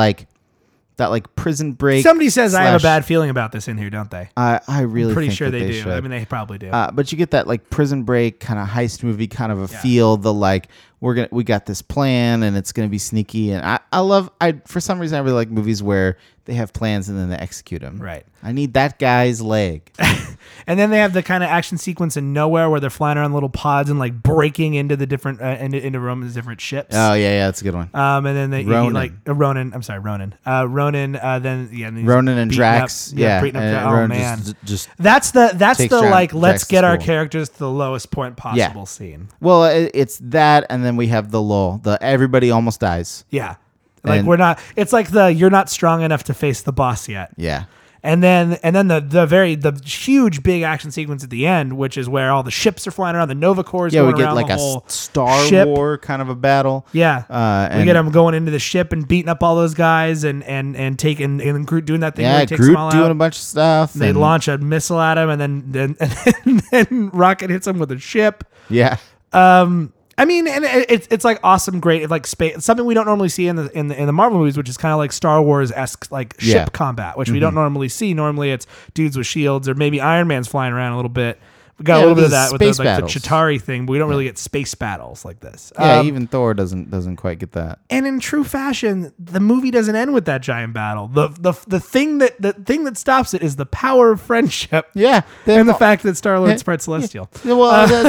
prison break. Somebody says I have a bad feeling about this in here, don't they? I really I'm pretty think sure that they do. should. I mean, they probably do. But you get that like prison break kind of heist movie kind of a feel. The like we got this plan and it's gonna be sneaky. And I for some reason I really like movies where they have plans and then they execute them. Right. I need that guy's leg. And then they have the kind of action sequence in Nowhere where they're flying around little pods and like breaking into the different into Roman's different ships. Oh yeah, that's a good one. And then they Ronan. Ronan. I'm sorry, Ronan. Ronan. Ronan and Drax. beating up and oh Ronan man, just that's the like let's Drax get to our school. characters to the lowest point possible scene. Well, it's that, and then we have the lull. The everybody almost dies. Yeah, like And- we're not. It's like you're not strong enough to face the boss yet. Yeah. And then the huge big action sequence at the end, which is where all the ships are flying around, the Nova Corps Yeah, going we get around like the a whole Star ship. War kind of a battle. Yeah, we and- get them going into the ship and beating up all those guys and taking and Groot doing that thing. where Yeah, he takes them all Groot doing out. a bunch of stuff. They and- launch a missile at him, and then Rocket hits him with a ship. Yeah. I mean, and it's like awesome, great, like space. It's something we don't normally see in the Marvel movies, which is kind of like Star Wars esque, like ship combat, which we don't normally see. Normally, it's dudes with shields, or maybe Iron Man's flying around a little bit. We got a little bit of that with space the battles. Chitauri thing, but we don't really get space battles like this. Yeah, even Thor doesn't quite get that. And in true fashion, the movie doesn't end with that giant battle. The thing that stops it is the power of friendship. Yeah, and the fact that Star-Lord's part celestial. Well,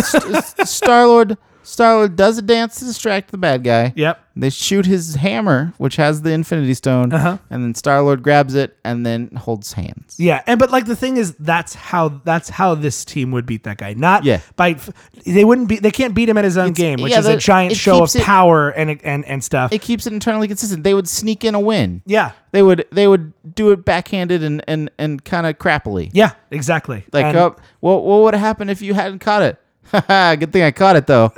Star-Lord does a dance to distract the bad guy. Yep. They shoot his hammer, which has the Infinity Stone, and then Star-Lord grabs it and then holds hands. Yeah, but like the thing is, that's how this team would beat that guy. Not by they can't beat him at his own game, which is a giant show of power and stuff. It keeps it internally consistent. They would sneak in a win. Yeah, they would do it backhanded and kind of crappily. Yeah, exactly. Like, what would have happened if you hadn't caught it? Good thing I caught it though.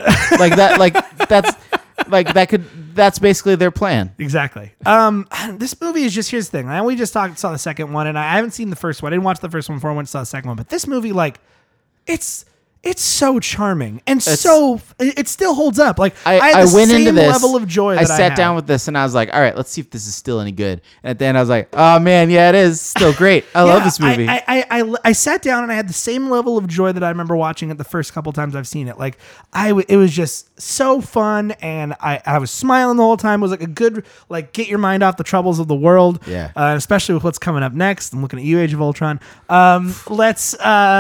That's basically their plan. Exactly. This movie is just, here's the thing. We just saw the second one, and I haven't seen the first one. I didn't watch the first one before I went and saw the second one. But this movie, like, it's so charming and it still holds up. Like I had the went same into this level of joy. I sat down with this and I was like, all right, let's see if this is still any good. And at the end I was like, oh man, yeah, it is still great. I love this movie. I sat down and I had the same level of joy that I remember watching it the first couple times I've seen it. Like it was just so fun, and I was smiling the whole time. It was like a good, like, get your mind off the troubles of the world. Yeah. Especially with what's coming up next. I'm looking at you, Age of Ultron. Let's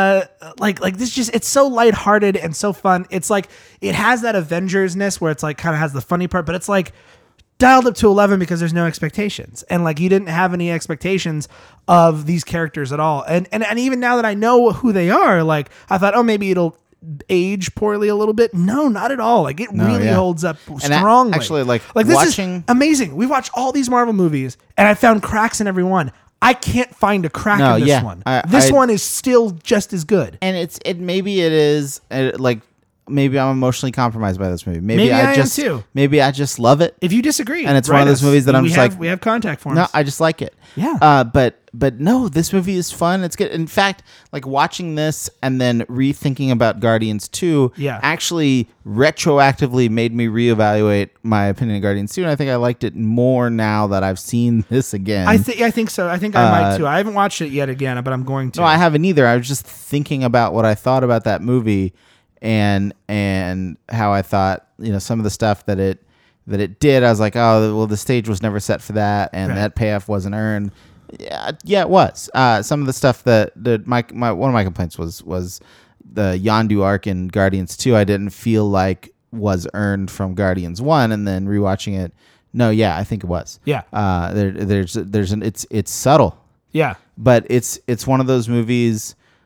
like this, just, it's so lighthearted and so fun. It's like it has that Avengers-ness where it's like kind of has the funny part, but it's like dialed up to 11 because there's no expectations, and like you didn't have any expectations of these characters at all. And even now that I know who they are, like I thought, oh, maybe it'll age poorly a little bit. No, not at all. Like it really holds up strongly. Actually, like this watching, is amazing. We've watched all these Marvel movies, and I found cracks in every one. I can't find a crack in this one. This one is still just as good. And maybe it is like, maybe I'm emotionally compromised by this movie. Maybe I am too. Maybe I just love it. If you disagree, and it's one of those movies that I'm just like, we have contact forms. No, I just like it. Yeah. But no, this movie is fun. It's good. In fact, like watching this and then rethinking about Guardians 2 actually retroactively made me reevaluate my opinion of Guardians 2, and I think I liked it more now that I've seen this again. I think so. I think I might too. I haven't watched it yet again, but I'm going to. No, I haven't either. I was just thinking about what I thought about that movie and how I thought, some of the stuff that it did. I was like, oh, well, the stage was never set for that, and that payoff wasn't earned. Yeah, it was. Some of the stuff that one of my complaints was the Yondu arc in Guardians 2. I didn't feel like was earned from Guardians 1, and then rewatching it. No, yeah, I think it was. Yeah. It's subtle. Yeah. But it's one of those movies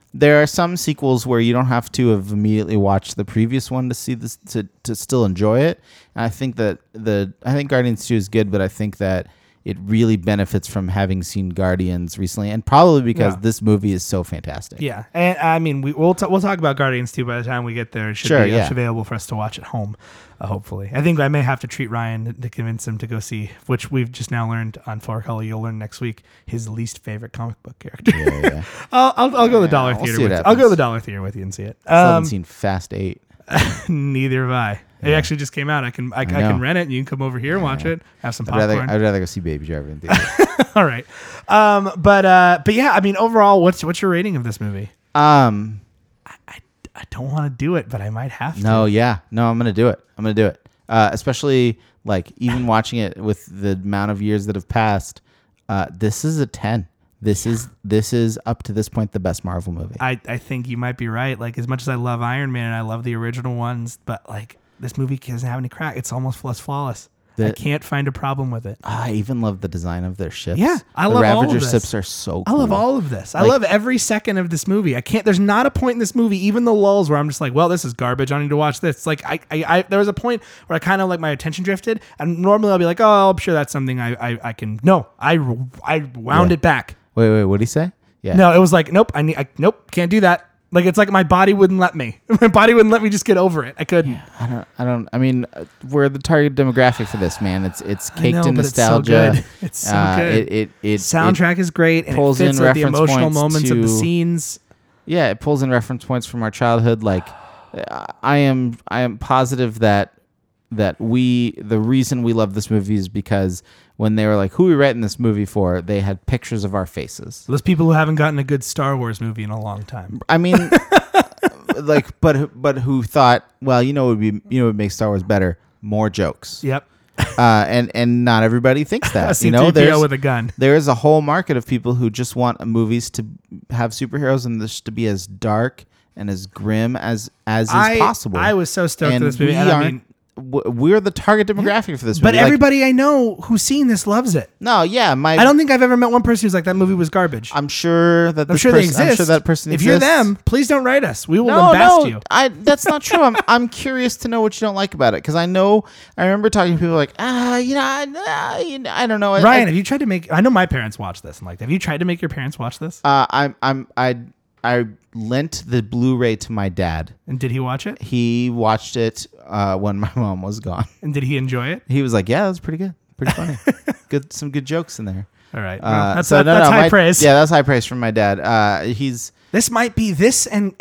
there are some sequels where you don't have to have immediately watched the previous one to see this to still enjoy it. And I think that I think Guardians 2 is good, but I think that it really benefits from having seen Guardians recently, and probably because this movie is so fantastic. Yeah, and I mean, we'll talk about Guardians 2 by the time we get there. It should be available for us to watch at home, hopefully. I think I may have to treat Ryan to convince him to go see, which we've just now learned on Fuller Color. You'll learn next week his least favorite comic book character. Yeah. I'll go to the Dollar Theater. I'll go to the Dollar Theater with you and see it. I haven't seen Fast 8. Neither have I. It actually just came out. I can rent it, and you can come over here and watch it. Have some popcorn. I'd rather go see Baby Driver in theater. All right, but yeah, I mean, overall, what's your rating of this movie? I don't want to do it, but I might have to. No, I'm gonna do it. Especially like even watching it with the amount of years that have passed. This is a 10. This is up to this point the best Marvel movie. I think you might be right. Like, as much as I love Iron Man and I love the original ones, but like, this movie doesn't have any crack. It's almost less flawless. I can't find a problem with it. I even love the design of their ships. Yeah, I love Ravager all of this. ships are so cool. I love all of this. I love every second of this movie. There's not a point in this movie, even the lulls, where I'm just like, well, this is garbage. I need to watch this. It's like there was a point where I kind of like my attention drifted, and normally I'll be like, oh, I'm sure that's something I can. No, I wound it back. Wait, what did he say? Yeah. No, it was like, nope, nope, can't do that. Like, it's like my body wouldn't let me. My body wouldn't let me just get over it. I couldn't. I mean, we're the target demographic for this, man. It's caked in nostalgia. It's so good. It soundtrack is great, and pulls it fits in with the emotional reference moments to, of the scenes. Yeah, it pulls in reference points from our childhood. Like, I am positive that the reason we love this movie is because when they were like, who are we writing this movie for, they had pictures of our faces. Those people who haven't gotten a good Star Wars movie in a long time. I mean, like, but who thought, well, what would make Star Wars better? More jokes. Yep. And not everybody thinks that. C-3PO with a gun. There is a whole market of people who just want movies to have superheroes and this to be as dark and as grim as is possible. I was so stoked for this movie. We're the target demographic for this movie. But everybody I know who's seen this loves it. No, yeah, I don't think I've ever met one person who's like, that movie was garbage. I'm sure that they exist. I'm sure that person exists. If exists. you're them, please don't write us. We will lambast you. That's not true. I'm curious to know what you don't like about it, because I remember talking to people like, I don't know. Ryan, have you tried to make? I know my parents watch this. I'm like, have you tried to make your parents watch this? I lent the Blu-ray to my dad. And did he watch it? He watched it when my mom was gone. And did he enjoy it? He was like, yeah, that was pretty good. Pretty funny. Some good jokes in there. All right. Well, that's high praise. Yeah, that's high praise from my dad. This might be this and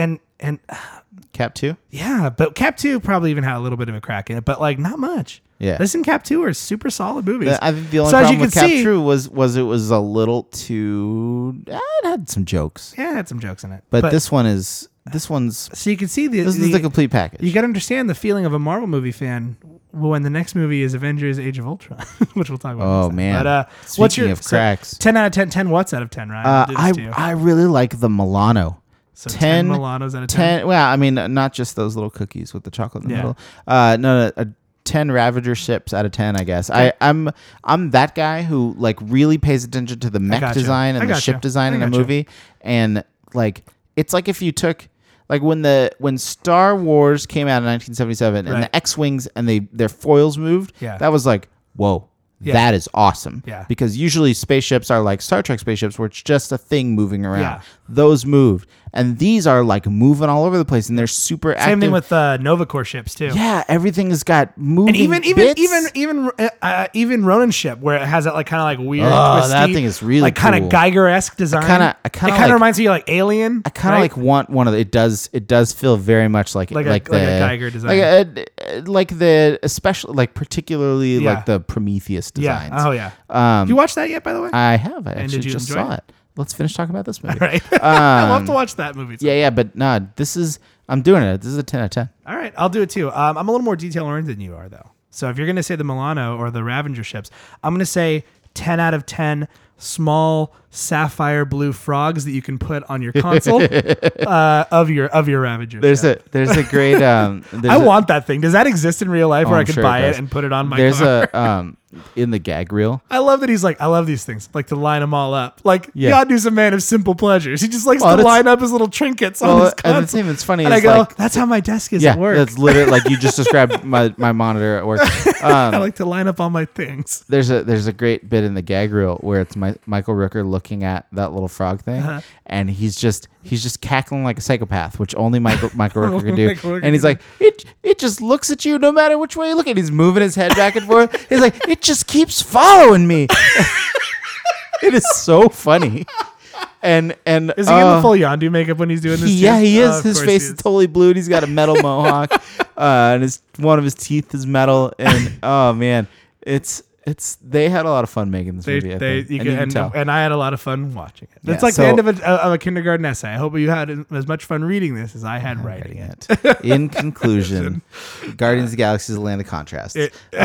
Cap 2? Yeah, but Cap 2 probably even had a little bit of a crack in it, but like not much. Yeah. This and Cap 2 are super solid movies. I think the only problem with Cap 2 was it was a little too... it had some jokes. Yeah, it had some jokes in it. But this one's... So you can see this is the complete package. You got to understand the feeling of a Marvel movie fan when the next movie is Avengers: Age of Ultron, which we'll talk about. Oh man! But what's your cracks? 10 out of 10. 10 what's out of 10, Ryan? I really like the Milano. So 10 Milanos out of 10. 10. Well, I mean, not just those little cookies with the chocolate in the middle. No, 10 Ravager ships out of 10, I guess. Okay. I'm that guy who like really pays attention to the mech design and the ship design in a movie, and like it's like if you took like when Star Wars came out in 1977 and the X-wings and their foils moved, that was like, whoa. Yeah. That is awesome. Yeah. Because usually spaceships are like Star Trek spaceships where it's just a thing moving around. Yeah. Those moved. And these are like moving all over the place and they're super active. Same thing with Nova Corps ships too. Yeah, everything has got moving and even Ronin's ship where it has that like kind of like weird twisty, that thing is really like kind of Geiger-esque design. It kind of reminds me of like Alien. I kind of like want one of the, it does feel very much like the Geiger design. Like the especially like particularly like the Prometheus designs. Yeah. Oh yeah. You watched that yet, by the way? I have. I and actually did you just enjoy saw it. Let's finish talking about this movie. All right. I'll have to watch that movie. Yeah, but no, I'm doing it. This is a 10 out of 10. All right, I'll do it too. I'm a little more detail oriented than you are, though. So if you're going to say the Milano or the Ravager ships, I'm going to say 10 out of 10 small sapphire blue frogs that you can put on your console of your Ravager. There's a great I want that thing. Does that exist in real life where I I'm could sure buy it it does. and put it on my there's car? a in the gag reel. I love that he's like, I love these things, like to line them all up. Like, Yeah. Yondu's a man of simple pleasures. He just likes Well, to that's- line up his little trinkets on his console. And the thing that's funny and is I go, like, that's how my desk is yeah, at work. that's literally like you just described my monitor at work. I like to line up all my things. There's a great bit in the gag reel where it's Michael Rooker looking at that little frog thing, and he's just cackling like a psychopath, which only Michael Rooker can do. Michael Rooker And he's like, it just looks at you no matter which way you look at. He's moving his head back and forth. He's like, it just keeps following me. It is so funny. And Is he in the full Yondu makeup when he's doing this? yeah, too? he is. Oh, of His course face he is totally blue. And he's got a metal mohawk, and one of his teeth is metal. And oh man, it's they had a lot of fun making this movie. I think. You And you can can, tell. and I had a lot of fun watching it. Yeah, It's like so- the end of a kindergarten essay. I hope you had as much fun reading this as I had writing it. In conclusion, Guardians of the Galaxy is a land of contrasts.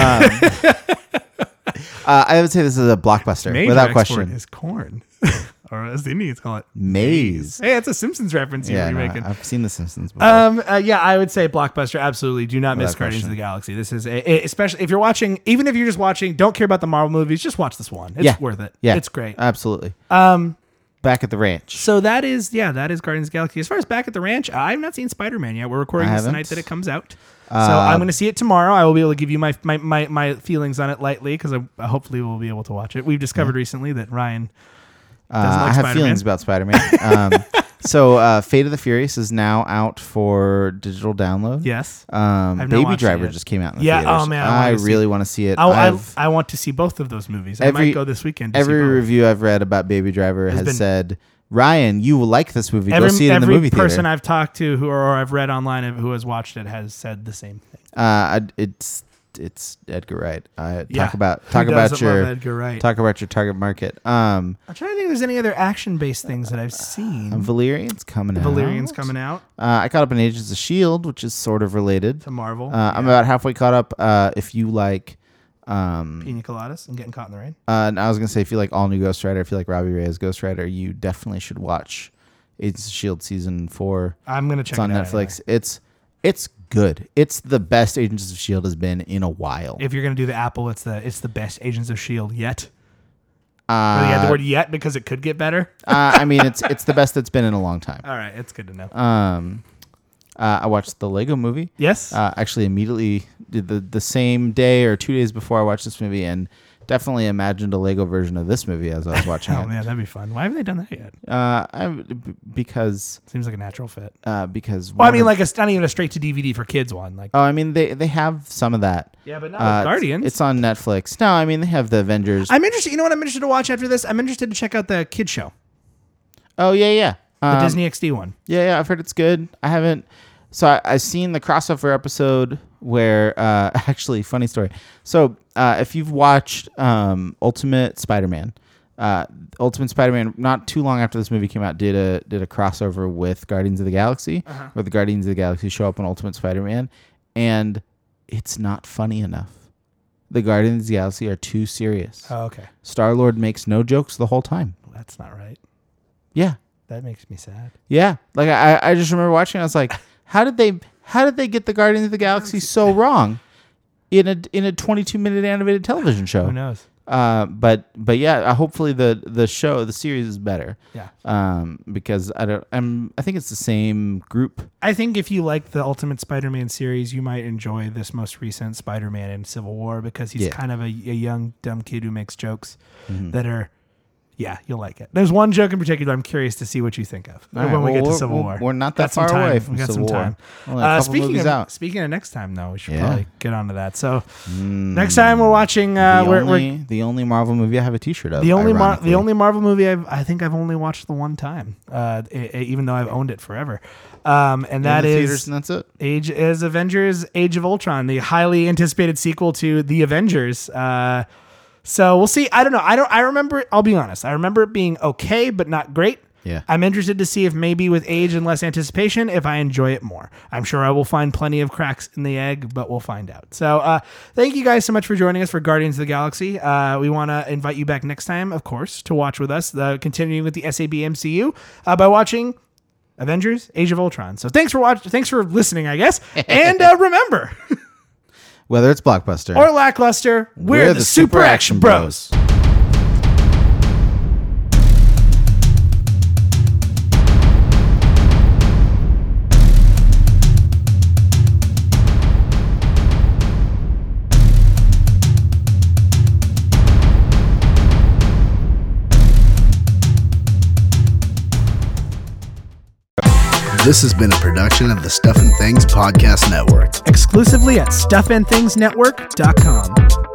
I would say this is a blockbuster, Major without export question. is corn, or as the Indians call it, Maze. Hey, it's a Simpsons reference you're Yeah, no, making. I've seen The Simpsons before. Yeah, I would say blockbuster. Absolutely, do not miss Without Guardians of question. the Galaxy. This is especially if you're watching, even if you're just watching, don't care about the Marvel movies, just watch this one. It's worth it. Yeah, It's great. Absolutely. Back at the ranch. So that is Guardians of the Galaxy. As far as Back at the Ranch, I've not seen Spider-Man yet. We're recording I this the haven't. night that it comes out. So I'm going to see it tomorrow. I will be able to give you my feelings on it lightly because I hopefully will be able to watch it. We've discovered recently that Ryan doesn't like I have Spider-Man. feelings about Spider-Man. So Fate of the Furious is now out for digital download. Yes. I've not Baby watched it Driver yet. just came out in the Yeah, theaters. oh, man, I I wanna see really it. want to see it. I want to see both of those movies. I might go this weekend to see Every both. review I've read about Baby Driver has been- said, Ryan, you will like this movie. Go see it in the movie Every person theater. I've talked to or I've read online who has watched it has said the same thing. It's Edgar Wright. Yeah. Talk about Who doesn't your love Edgar Wright? talk about your target market. I'm trying to think if there's any other action-based things that I've seen. Valerian's coming out. Valerian's coming out I caught up in Agents of S.H.I.E.L.D., which is sort of related. to Marvel. I'm about halfway caught up. If you like, Pina Coladas and Getting Caught in the Rain. and I was gonna say, if you like all new Ghost Rider, if you like Robbie Reyes Ghost Rider, you definitely should watch Agents of S.H.I.E.L.D. season 4. I'm gonna check It's on it out Netflix. It's good. It's the best Agents of S.H.I.E.L.D. has been in a while. If you're gonna do the Apple, it's the best Agents of S.H.I.E.L.D. yet. You had the word "yet" because it could get better. I mean, it's the best that's been in a long time. All right, it's good to know. I watched the Lego movie. Yes. Actually, immediately did the same day or 2 days before I watched this movie, and definitely imagined a Lego version of this movie as I was watching Oh it. man, that'd be fun. Why haven't they done that yet? Because Seems like a natural fit. because Well, I mean, Warner- like it's not even a straight to DVD for kids one. Like, oh, I mean they have some of that. yeah, but not with Guardians. It's on Netflix. No, I mean they have the Avengers. I'm interested. You know what I'm interested to watch after this? I'm interested to check out the kid show, Oh yeah. the Disney XD one. Yeah, I've heard it's good. I haven't. So I've seen the crossover episode where, actually, funny story. So if you've watched Ultimate Spider-Man, not too long after this movie came out, did a crossover with Guardians of the Galaxy, where the Guardians of the Galaxy show up in Ultimate Spider-Man, and it's not funny enough. The Guardians of the Galaxy are too serious. Oh, okay. Star-Lord makes no jokes the whole time. That's not right. Yeah. That makes me sad. Yeah, like I just remember watching. I was like, how did they get the Guardians of the Galaxy so wrong in a 22-minute animated television show? Who knows? But yeah, hopefully the series is better. Yeah. Because I think it's the same group. I think if you like the Ultimate Spider-Man series, you might enjoy this most recent Spider-Man in Civil War because he's kind of a young dumb kid who makes jokes that are. Yeah, you'll like it. There's one joke in particular I'm curious to see what you think of All right, when we get to well, Civil War. we're not that Got some far time. away from We got Civil some War. time. Only a couple movies out. Speaking of next time, though, we should Yeah. probably get onto that. So next time we're watching. The only Marvel movie I have a T-shirt of. The only ironically. Marvel movie I think I've only watched the one time, even though I've owned it forever, and that in the is theaters, and that's it. Avengers: Age of Ultron, the highly anticipated sequel to The Avengers. So we'll see. I don't know. I remember. I'll be honest. I remember it being okay, but not great. Yeah. I'm interested to see if maybe with age and less anticipation, if I enjoy it more. I'm sure I will find plenty of cracks in the egg, but we'll find out. So thank you guys so much for joining us for Guardians of the Galaxy. We want to invite you back next time, of course, to watch with us, continuing with the SAB MCU by watching Avengers: Age of Ultron. So thanks for listening, I guess. And remember, whether it's blockbuster or lackluster, we're the Super Action Bros. This has been a production of the Stuff and Things Podcast Network. Exclusively at stuffandthingsnetwork.com.